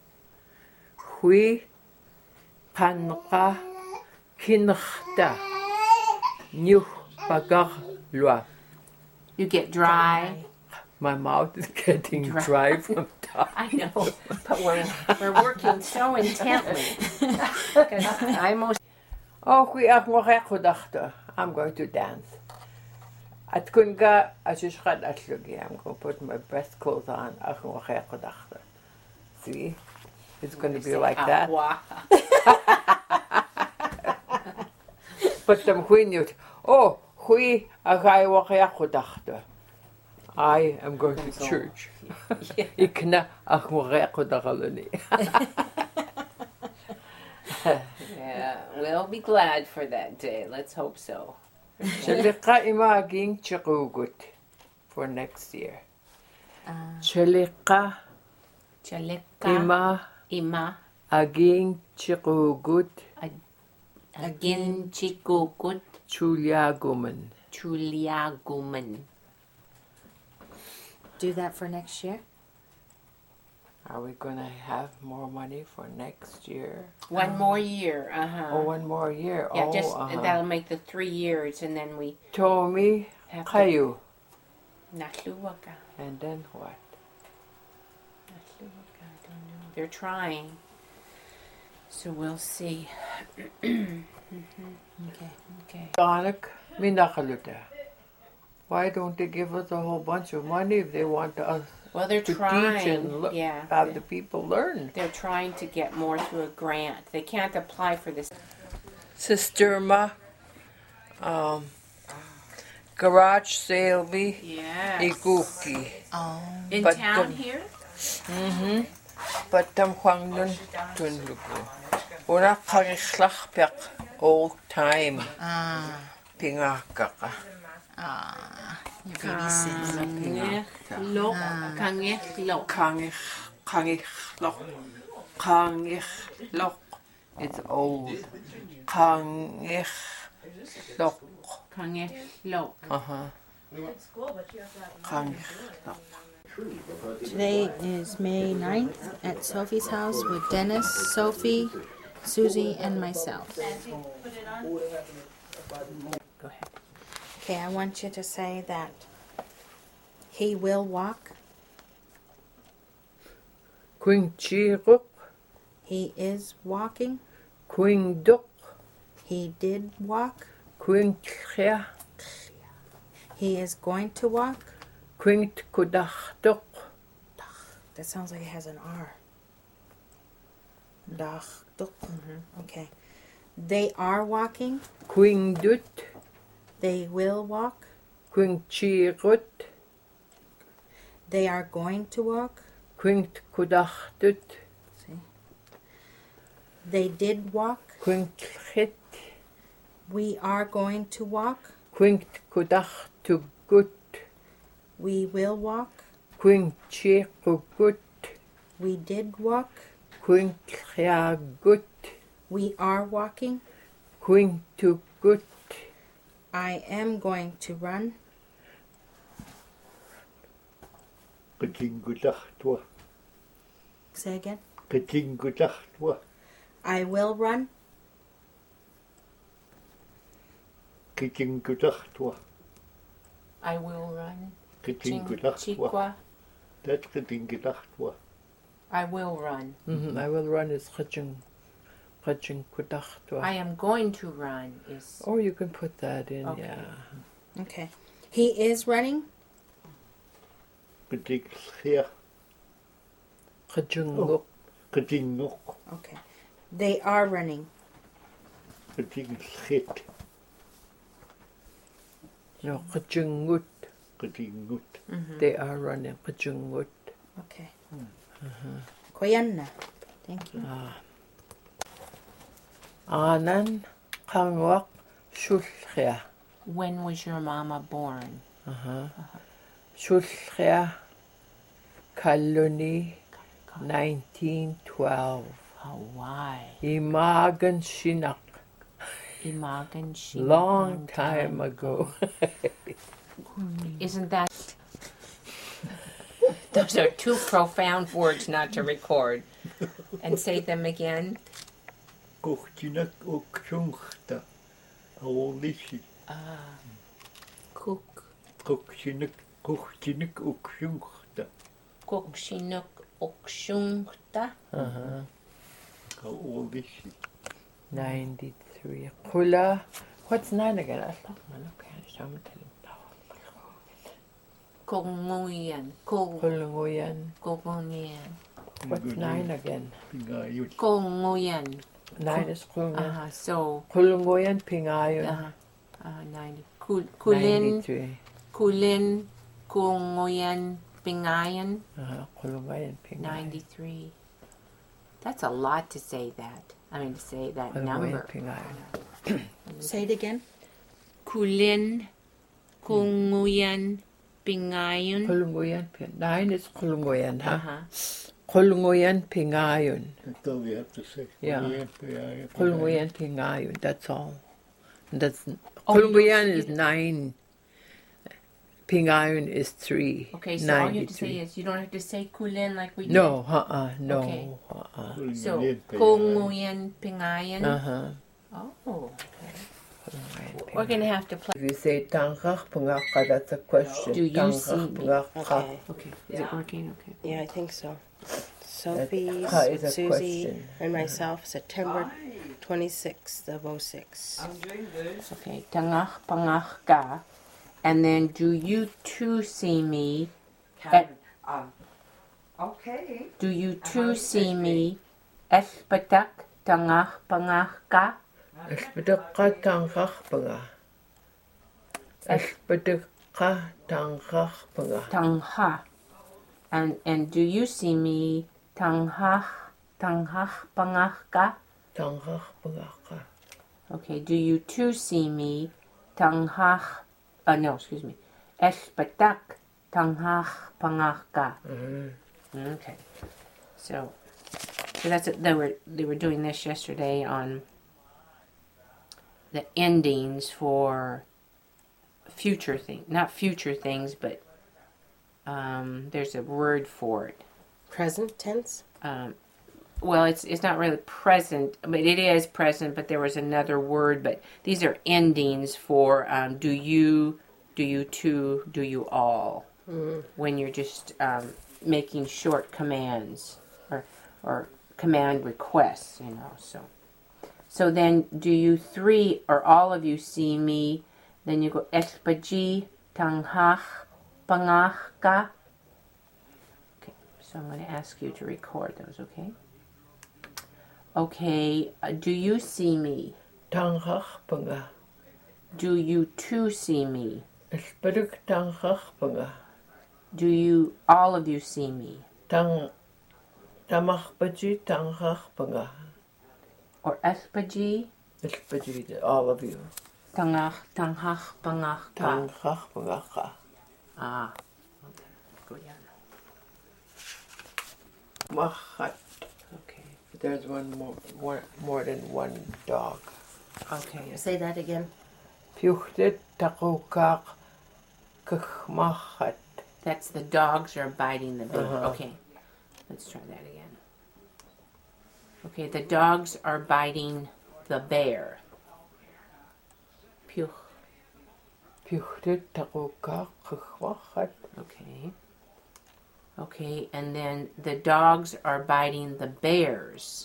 Hui kanqa kinachta. Nyuhpagach lua. You get dry. My mouth is getting Dry. dry from talking. I know, but we're we're working so intently. 'Cause I most Oh, hui ach mochekudachta. I'm going to dance. At kunga ashishkat ashlugi. I'm going to put my best clothes on. Ach mochekudachta. See? It's going to be like that. But the huinyut. Oh, hui agai mochekudachta. I am going to church. Ikna ach mochekudachaluni. Yeah, we'll be glad for that day. Let's hope so. Chalika imaging chikugut for next year. Chalika Chaleka ima ima aging chikugut agin chikukut chulyaguman. chuliaguman. Do that for next year. Are we gonna have more money for next year? One more year, uh huh. Oh, one more year. Yeah, oh, just uh-huh. that'll make the three years, and then we Tomi have to. kayu. Nakluwaka. And then what? Nakluwaka. I don't know. They're trying, so we'll see. Mhm. Okay. Okay. Danik minakaluta. Why don't they give us a whole bunch of money if they want us Well, they're to trying. teach and le- Yeah. have the people learn? They're trying to get more through a grant. They can't apply for this. Sister Ma, um, garage sale be Yeah. ikuki. Oh. In but town the- here? Mhm. Batam huang nun tunlugu. Ora pangislach pek old time Ah. pingakaka. Ah. Your babysits. Kangehlok. Kangehlok. Kangich kangichlok. Kangichlok. It's old. Kangichlok. Kangehlok. Uh-huh. Kangichlok. Today is May ninth at Sophie's house with Dennis, Sophie, Susie, and myself. Go ahead. Okay, I want you to say that he will walk, Quing chiruk. he is walking, Quing duk. he did walk, Quing tchia. he is going to walk. Quing tkudach duk. That sounds like it has an R. Dach, duk. Okay. They are walking, Quing dut. they will walk, Quing chirut. they are going to walk, Quing tkudach dut. they did walk, Quing tchit. we are going to walk, Quing tkudach tugut. we will walk, Quing chirukut. we did walk, Quing tchiagut. we are walking, Quing tugut. I am going to run. Katingutahtua. Say again. Katingutahtua. I will run. Katingutahtua. I will run. Katingutahtua. Chikwa. That's katingutahtua. I will run. Mm-hmm. I will run is Khaching Khaching I am going to run is Or you can put that in, Okay. yeah. Okay. He is running. Katingshia. Khachunguk. Katinguk. Okay. They are running. Katingshit. No, Khachungut. Katingut. They are running. Khachungut. Okay. Koyanna. Thank you. Anan Kangwak Shulkhia. when was your mama born? Shulkhia Kaluni nineteen twelve. Hawaii. Imagan Shinak. Imagan she. Long time ago. Isn't that? Those are two profound words not to record. And say them again. Kuchtinak ukshungta. Awolishi. Kuk. Kuchtinak kuchtinak ukshungta. Kukshinuk ukshungta. Awolishi. ninety-three. Kula. What's nine again? I thought, man, okay, I'm telling you. Kunguyan. Kung. Kulunguyan. Kunguyan. What's nine again? Pingayut. Kunguyan. Nine is Kulunguyan. Uh-huh. So, Kulunguyan Pingayon. uh, uh, ninety. Kul- Kulin. ninety-three. Kulin. Kunguyan. Pingayan. Uh-huh. Kulunguyan Pingayon. ninety-three. That's a lot to say that. I mean, to say that Kulunguyan number. Pingayon. Say it again. Kulin. Kunguyan. Pingayon. Kulunguyan Pingayon. Nine is Kulunguyan, huh? Uh-huh. Kulunguyan Pingayon. That's all we have to say. Yeah. Pingayut, pingayut, Kulunguyan Pingayon. That's all. That's Oh, Kulunguyan you- is nine. Pingayon is three. Okay, so all you have to say ninety-three. is you don't have to say Kulin like we No, uh-uh, no. Okay. Uh-uh. did. So, Kulunguyan, pingayut. Kunguyan. Pingayon. Uh-huh. Oh. Kulunguyan We're going to have to play. If you say tangkak pangaka, that's a question. Do you Tangkak see me? pangaka. Okay. Okay. Is it working? Okay. Yeah, I think so. Sophie, That is a Susie, question. and myself, September twenty-sixth of oh six. Okay. Tangach pangach ka. And then do you two see me? At, Um, okay. do you two see me? Espatak tangach pangach ka? Espedeka tangkak panga. Espedeka tangkak panga. Tangha. And and do you see me? Tanghach tanghach pangach ka? Tangkak pangaka. Okay. Do you two see me? Tanghach. Uh, no, excuse me. Espatak tanghach pangach ka? Okay. So, so that's it. They were they were doing this yesterday on the endings for future things, not future things, but um, there's a word for it. Present tense? Um, well, it's it's not really present, but it is present. But there was another word. But these are endings for um, do you, do you two, do you all. When you're just um, making short commands or or command requests, you know. So so then, do you three or all of you see me? Then you go Espaji tanghach pangach ka. Okay, so I'm going to ask you to record those. Okay. Okay. Uh, do you see me? Tangkak panga. Do you two see me? Espedek tangkak panga. Do you all of you see me? Tang tamak baji tangkak panga. Or Espaji Espedek all of you. tangach tanghach pangach ka. Tangkak pangaka. Ah. Okay. Good. Yeah. Machat. Okay. There's one more, more, more than one dog. Okay. Say that again. Piuchtit taqukaaq kuchmachat. That's the dogs are biting the bear. Uh-huh. Okay, let's try that again. Okay, the dogs are biting the bear. Piuch. Piuchtit taqukaaq kuchmachat. Okay. Okay, and then the dogs are biting the bears.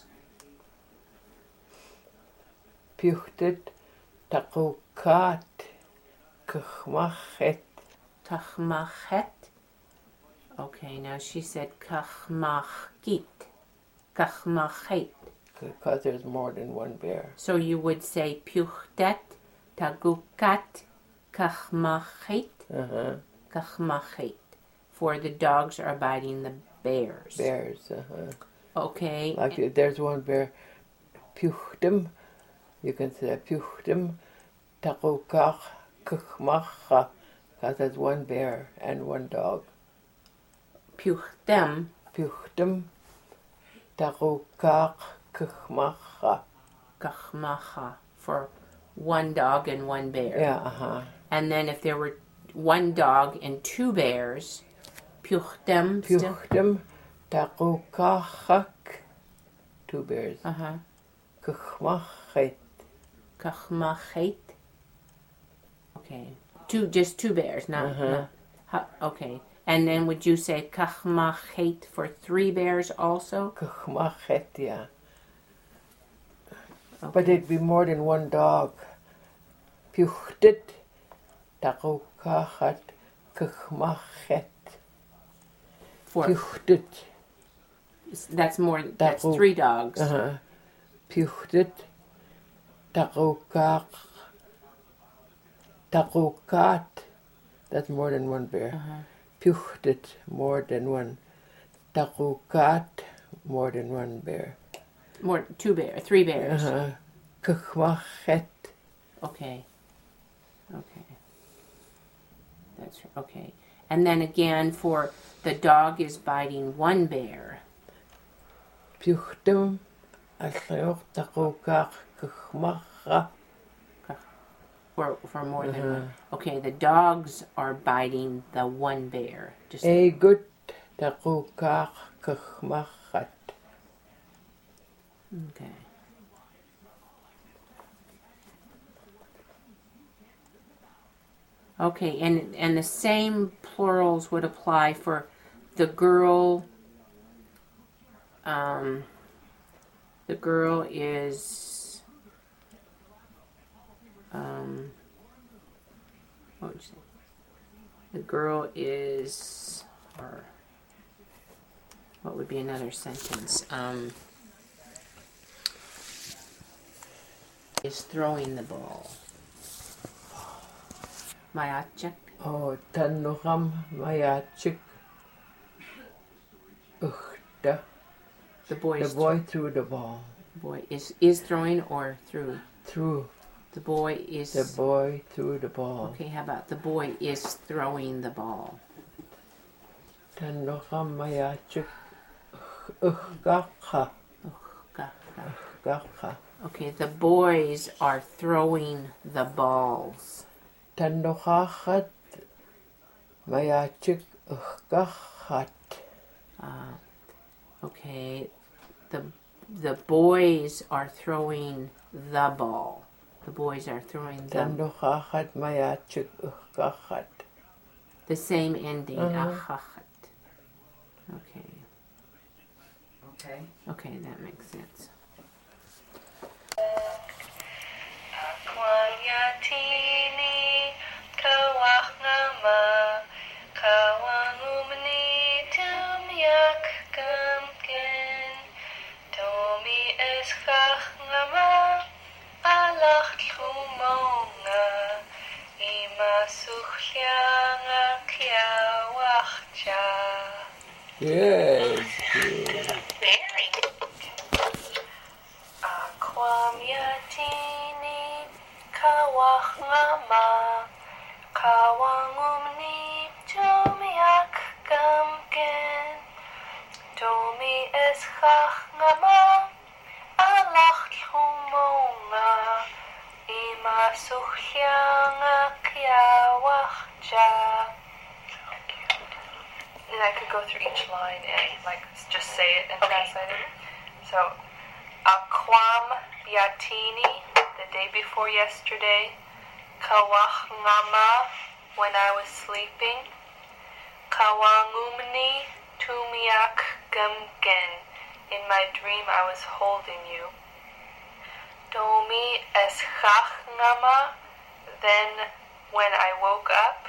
Piuchtit taqukaat kuchmachet. Kachmachet. Okay, now she said kachmachit. Kachmachet. Because there's more than one bear. So you would say piuchtet, tagukat, kachmachet, Uh-huh. kachmachet. For the dogs are biting the bears. Bears, uh-huh. Okay. Like if there's one bear, piuchtim, you can say piuchtim taqukaaq kuchmacha. Because there's one bear and one dog. Piuchtem, Piuchtim taqukaaq kuchmacha. kachmacha. For one dog and one bear. Yeah, uh-huh. And then if there were one dog and two bears, piuchtem still. Piuchtim taqukaaq, two bears. Uh-huh. Kuchmachet. Kachmachet. Okay. Two, just two bears, not, Uh-huh. not ha, okay. And then would you say kachmachet for three bears also? Kuchmachet, yeah. Okay. But it'd be more than one dog. Piuchtit taqukaaqat kuchmachet. For Piuchtit. that's more. That's Taku- three dogs. Uh-huh. Piuchtit taqukaaq taqukaat. That's more than one bear. Uh-huh. Piuchtit, more than one. Taqukaat, more than one bear. More two bears, three bears. Uh-huh. Kuchmachet. Okay. Okay. That's okay. And then again, for the dog is biting one bear. Piuchtim allayuq taqukaaq kuchmacha. For for more than Uh-huh. one. Okay, the dogs are biting the one bear. Just Eigut taqukaaq kuchmachat. okay. Okay, and and the same plurals would apply for the girl. Um, the girl is. Um, what would you say? The girl is, or what would be another sentence? Um, is throwing the ball. Mayachik. Oh, tanuqam mayachik. Uchta. The boy The is boy threw the ball. boy is is throwing or through. Threw. The boy is. The boy threw the ball. Okay, how about the boy is throwing the ball? Tanuqam mayachik. Uchgaqa. Ga- ga. Gaqa. Okay, the boys are throwing the balls. Tanuqaqat mayachik uchgaqat. Uh, okay, the the boys are throwing the ball. The boys are throwing the Tanuqaqat mayachik uchgaqat. the same ending. Uh-huh. Achachat. Okay, Okay. okay, that makes sense. Kwanyatini kawakngama kawangumni tumyak gamken tomi eskachngama alach tlumonga ima suchlianga kiawachcha. Yes. Very good. Aquam yatini kawachngama kawangumni tumiak gamken tomi eschachngama alach tlumonga ima suhyanga kiawahja. And I could go through each line and like just say it and translate it. So, Akwam Yatini, the day before yesterday. Kawahngama, when I was sleeping. Kawangumni tumiak gumgen, in my dream I was holding you. Domi eschachngama, then when I woke up.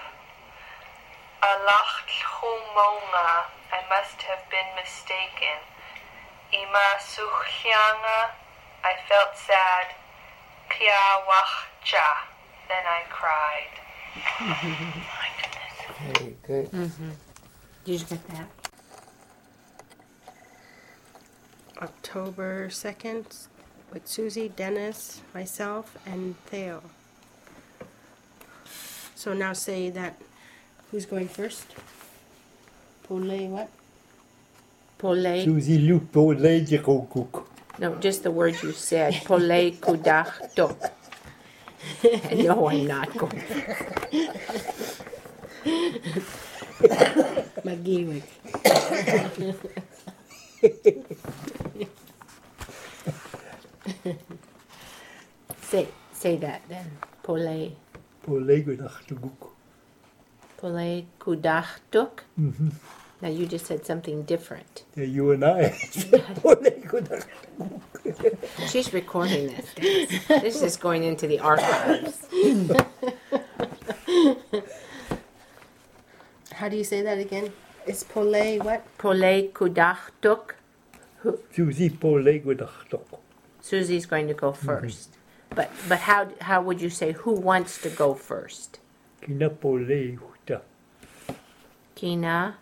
Alachhumonga, I must have been mistaken. Ima suhyanga, I felt sad. Kiawachja, then I cried. My goodness. Very good. Mm-hmm. Did you get that? October second with Susie, Dennis, myself, and Theo. So now say that. Who's going first? Pole what? Pole. Susie Luke Pole Jekokuk. No, just the words you said. Pole kudach tok. No, I'm not going. Magiwik. Say say that then. Pole Pole Gudachtukuk. pole kudach tok. Mm-hmm. Now you just said something different. Yeah, you and I. Pole Gudachtukuk. She's recording this. Guys. This is going into the archives. How do you say that again? It's Pole what? Pole kudach tok. Susie Pole Gudachtuk. Susie's going to go first. But but how how would you say who wants to go first? Kina Pole Yuhta. Kina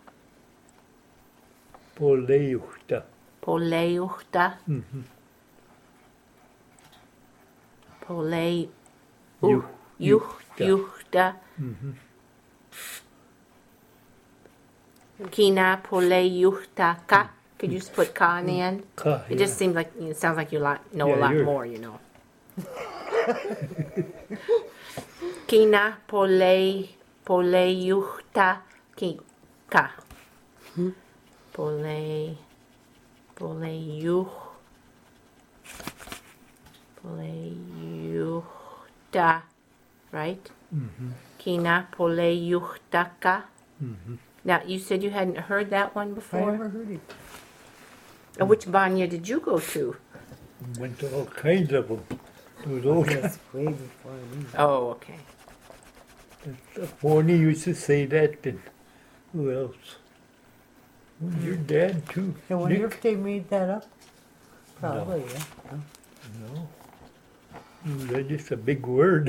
Pole Yuhta. poleuhta. Mm-hmm. Pole Yuh- yuh yuhta. yuhta. Mm-hmm. Kina pole yuhta ka. Could you just put ka in the end? Ka, It just seems like it sounds like you lot, know Yeah, a lot you're- more, you know. Kina pole pole yuhta ki ka. Pole pole yuh pole yuhta, right? Mm-hmm. Kina pole yuhta ka. Mm-hmm. Now you said you hadn't heard that one I before. never heard it. Uh, Which banya did you go to? Went to all kinds of them. Those old That's way before me. Oh, okay. Barney used to say that, and who else? Well, your dad too. I wonder Nick. if they made that up. Probably, yeah. No. Mm, That's just a big word.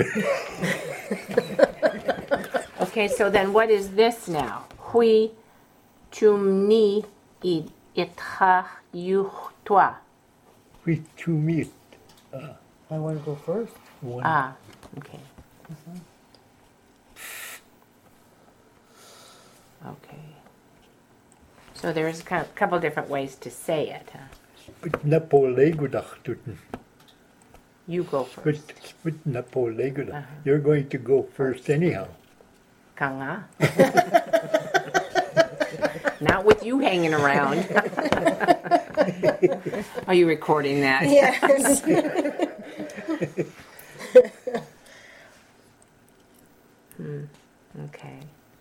Okay, so then what is this now? Hui chumni id itcha yuhtwa. We two meet. I want to go first. One. Ah, okay. Okay. So there's a cou- couple different ways to say it, huh? But Napole Gudachtutten. You go But first. but Napole Gudach. Uh-huh. You're going to go first anyhow. Kanga. Not with you hanging around. Are you recording that? Yes. Hmm. Okay.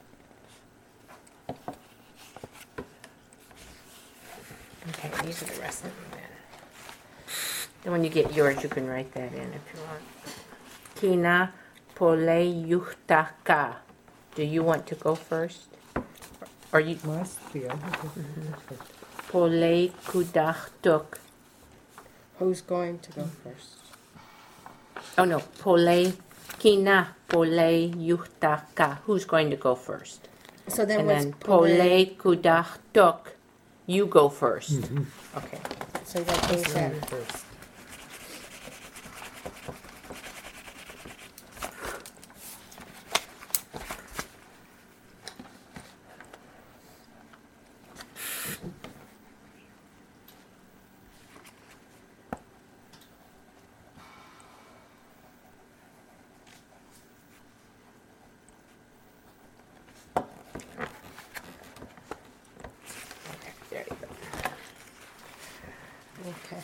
Okay, these are the rest of them then. Then when you get yours, you can write that in if you want. Kina pole yuhtaka. Do you want to go first? Or you Must be. I think pole kudachtuk? Who's going to go first? Oh no, pole kina pole yuhtaka. Who's going to go first? So then And what's then pole kudachtuk. You go first. Okay. So that goes that. first. Okay.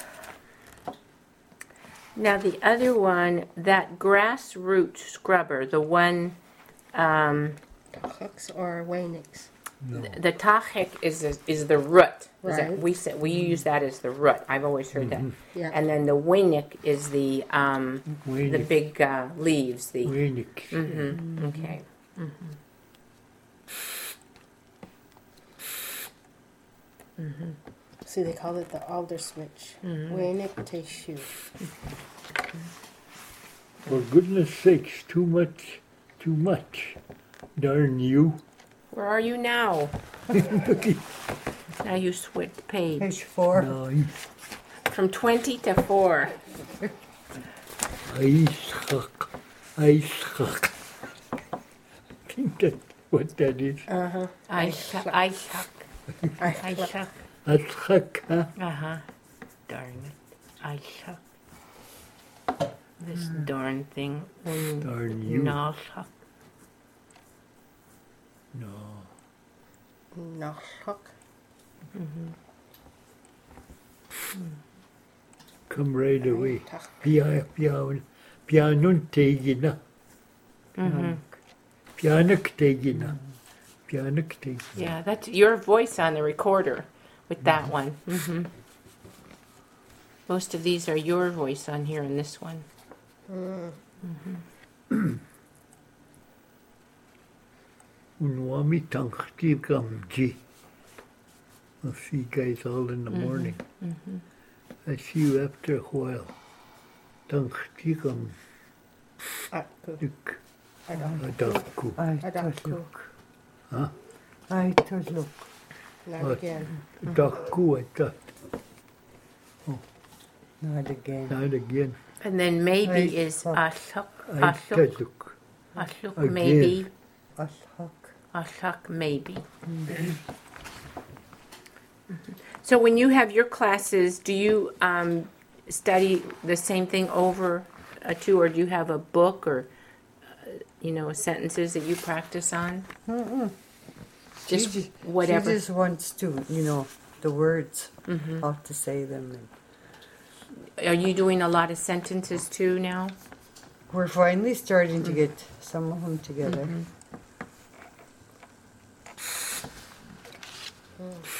Now the other one, that grassroot scrubber, the one, um, Hooks or Waynix. No. the tahik is the, is the root. Is that- Right. we say we use that as the root. I've always heard that. Yeah. And then the waynik is the um, the Waynik. big uh, leaves. The Waynik. hmm okay. See, they call it the alder switch. Waynik Teishu. For goodness sakes, too much, too much. Darn you. Where are you now? Now you switched page Page four. Nice. from twenty to four. Ijshak. Ijshak. I think that's what that is. Uh huh. I shuck. I shuck. I shuck. Ashak, huh? Uh huh. Darn it. I shuck. This darn thing. Mm, Darn you. No shuck. No. Nahuk. Come right away. Pia, pia, pianun tegina. Pianak tegina. Pianak tegina. Yeah, that's your voice on the recorder with that one. hmm Most of these are your voice on here in this one. Unwami tangti gamji. I'll see you guys all in the morning. I see you after a while. Tangti gam Aku. duk Adam. adaku. I Adaku. look. Huh? I to look. Not What? again. Daku, I thought. Not again. Not again. And then maybe I is suck. ashuk. I Ashuk. taduk. Ashuk Again. maybe. Ashok. Ashuk maybe. So when you have your classes, do you um, study the same thing over uh, too, or do you have a book or uh, you know sentences that you practice on? Just she, ju- whatever. She just wants to, you know, the words, Mm-hmm. how to say them. And Are you doing a lot of sentences too now? we're finally starting to get some of them together. Mm-hmm.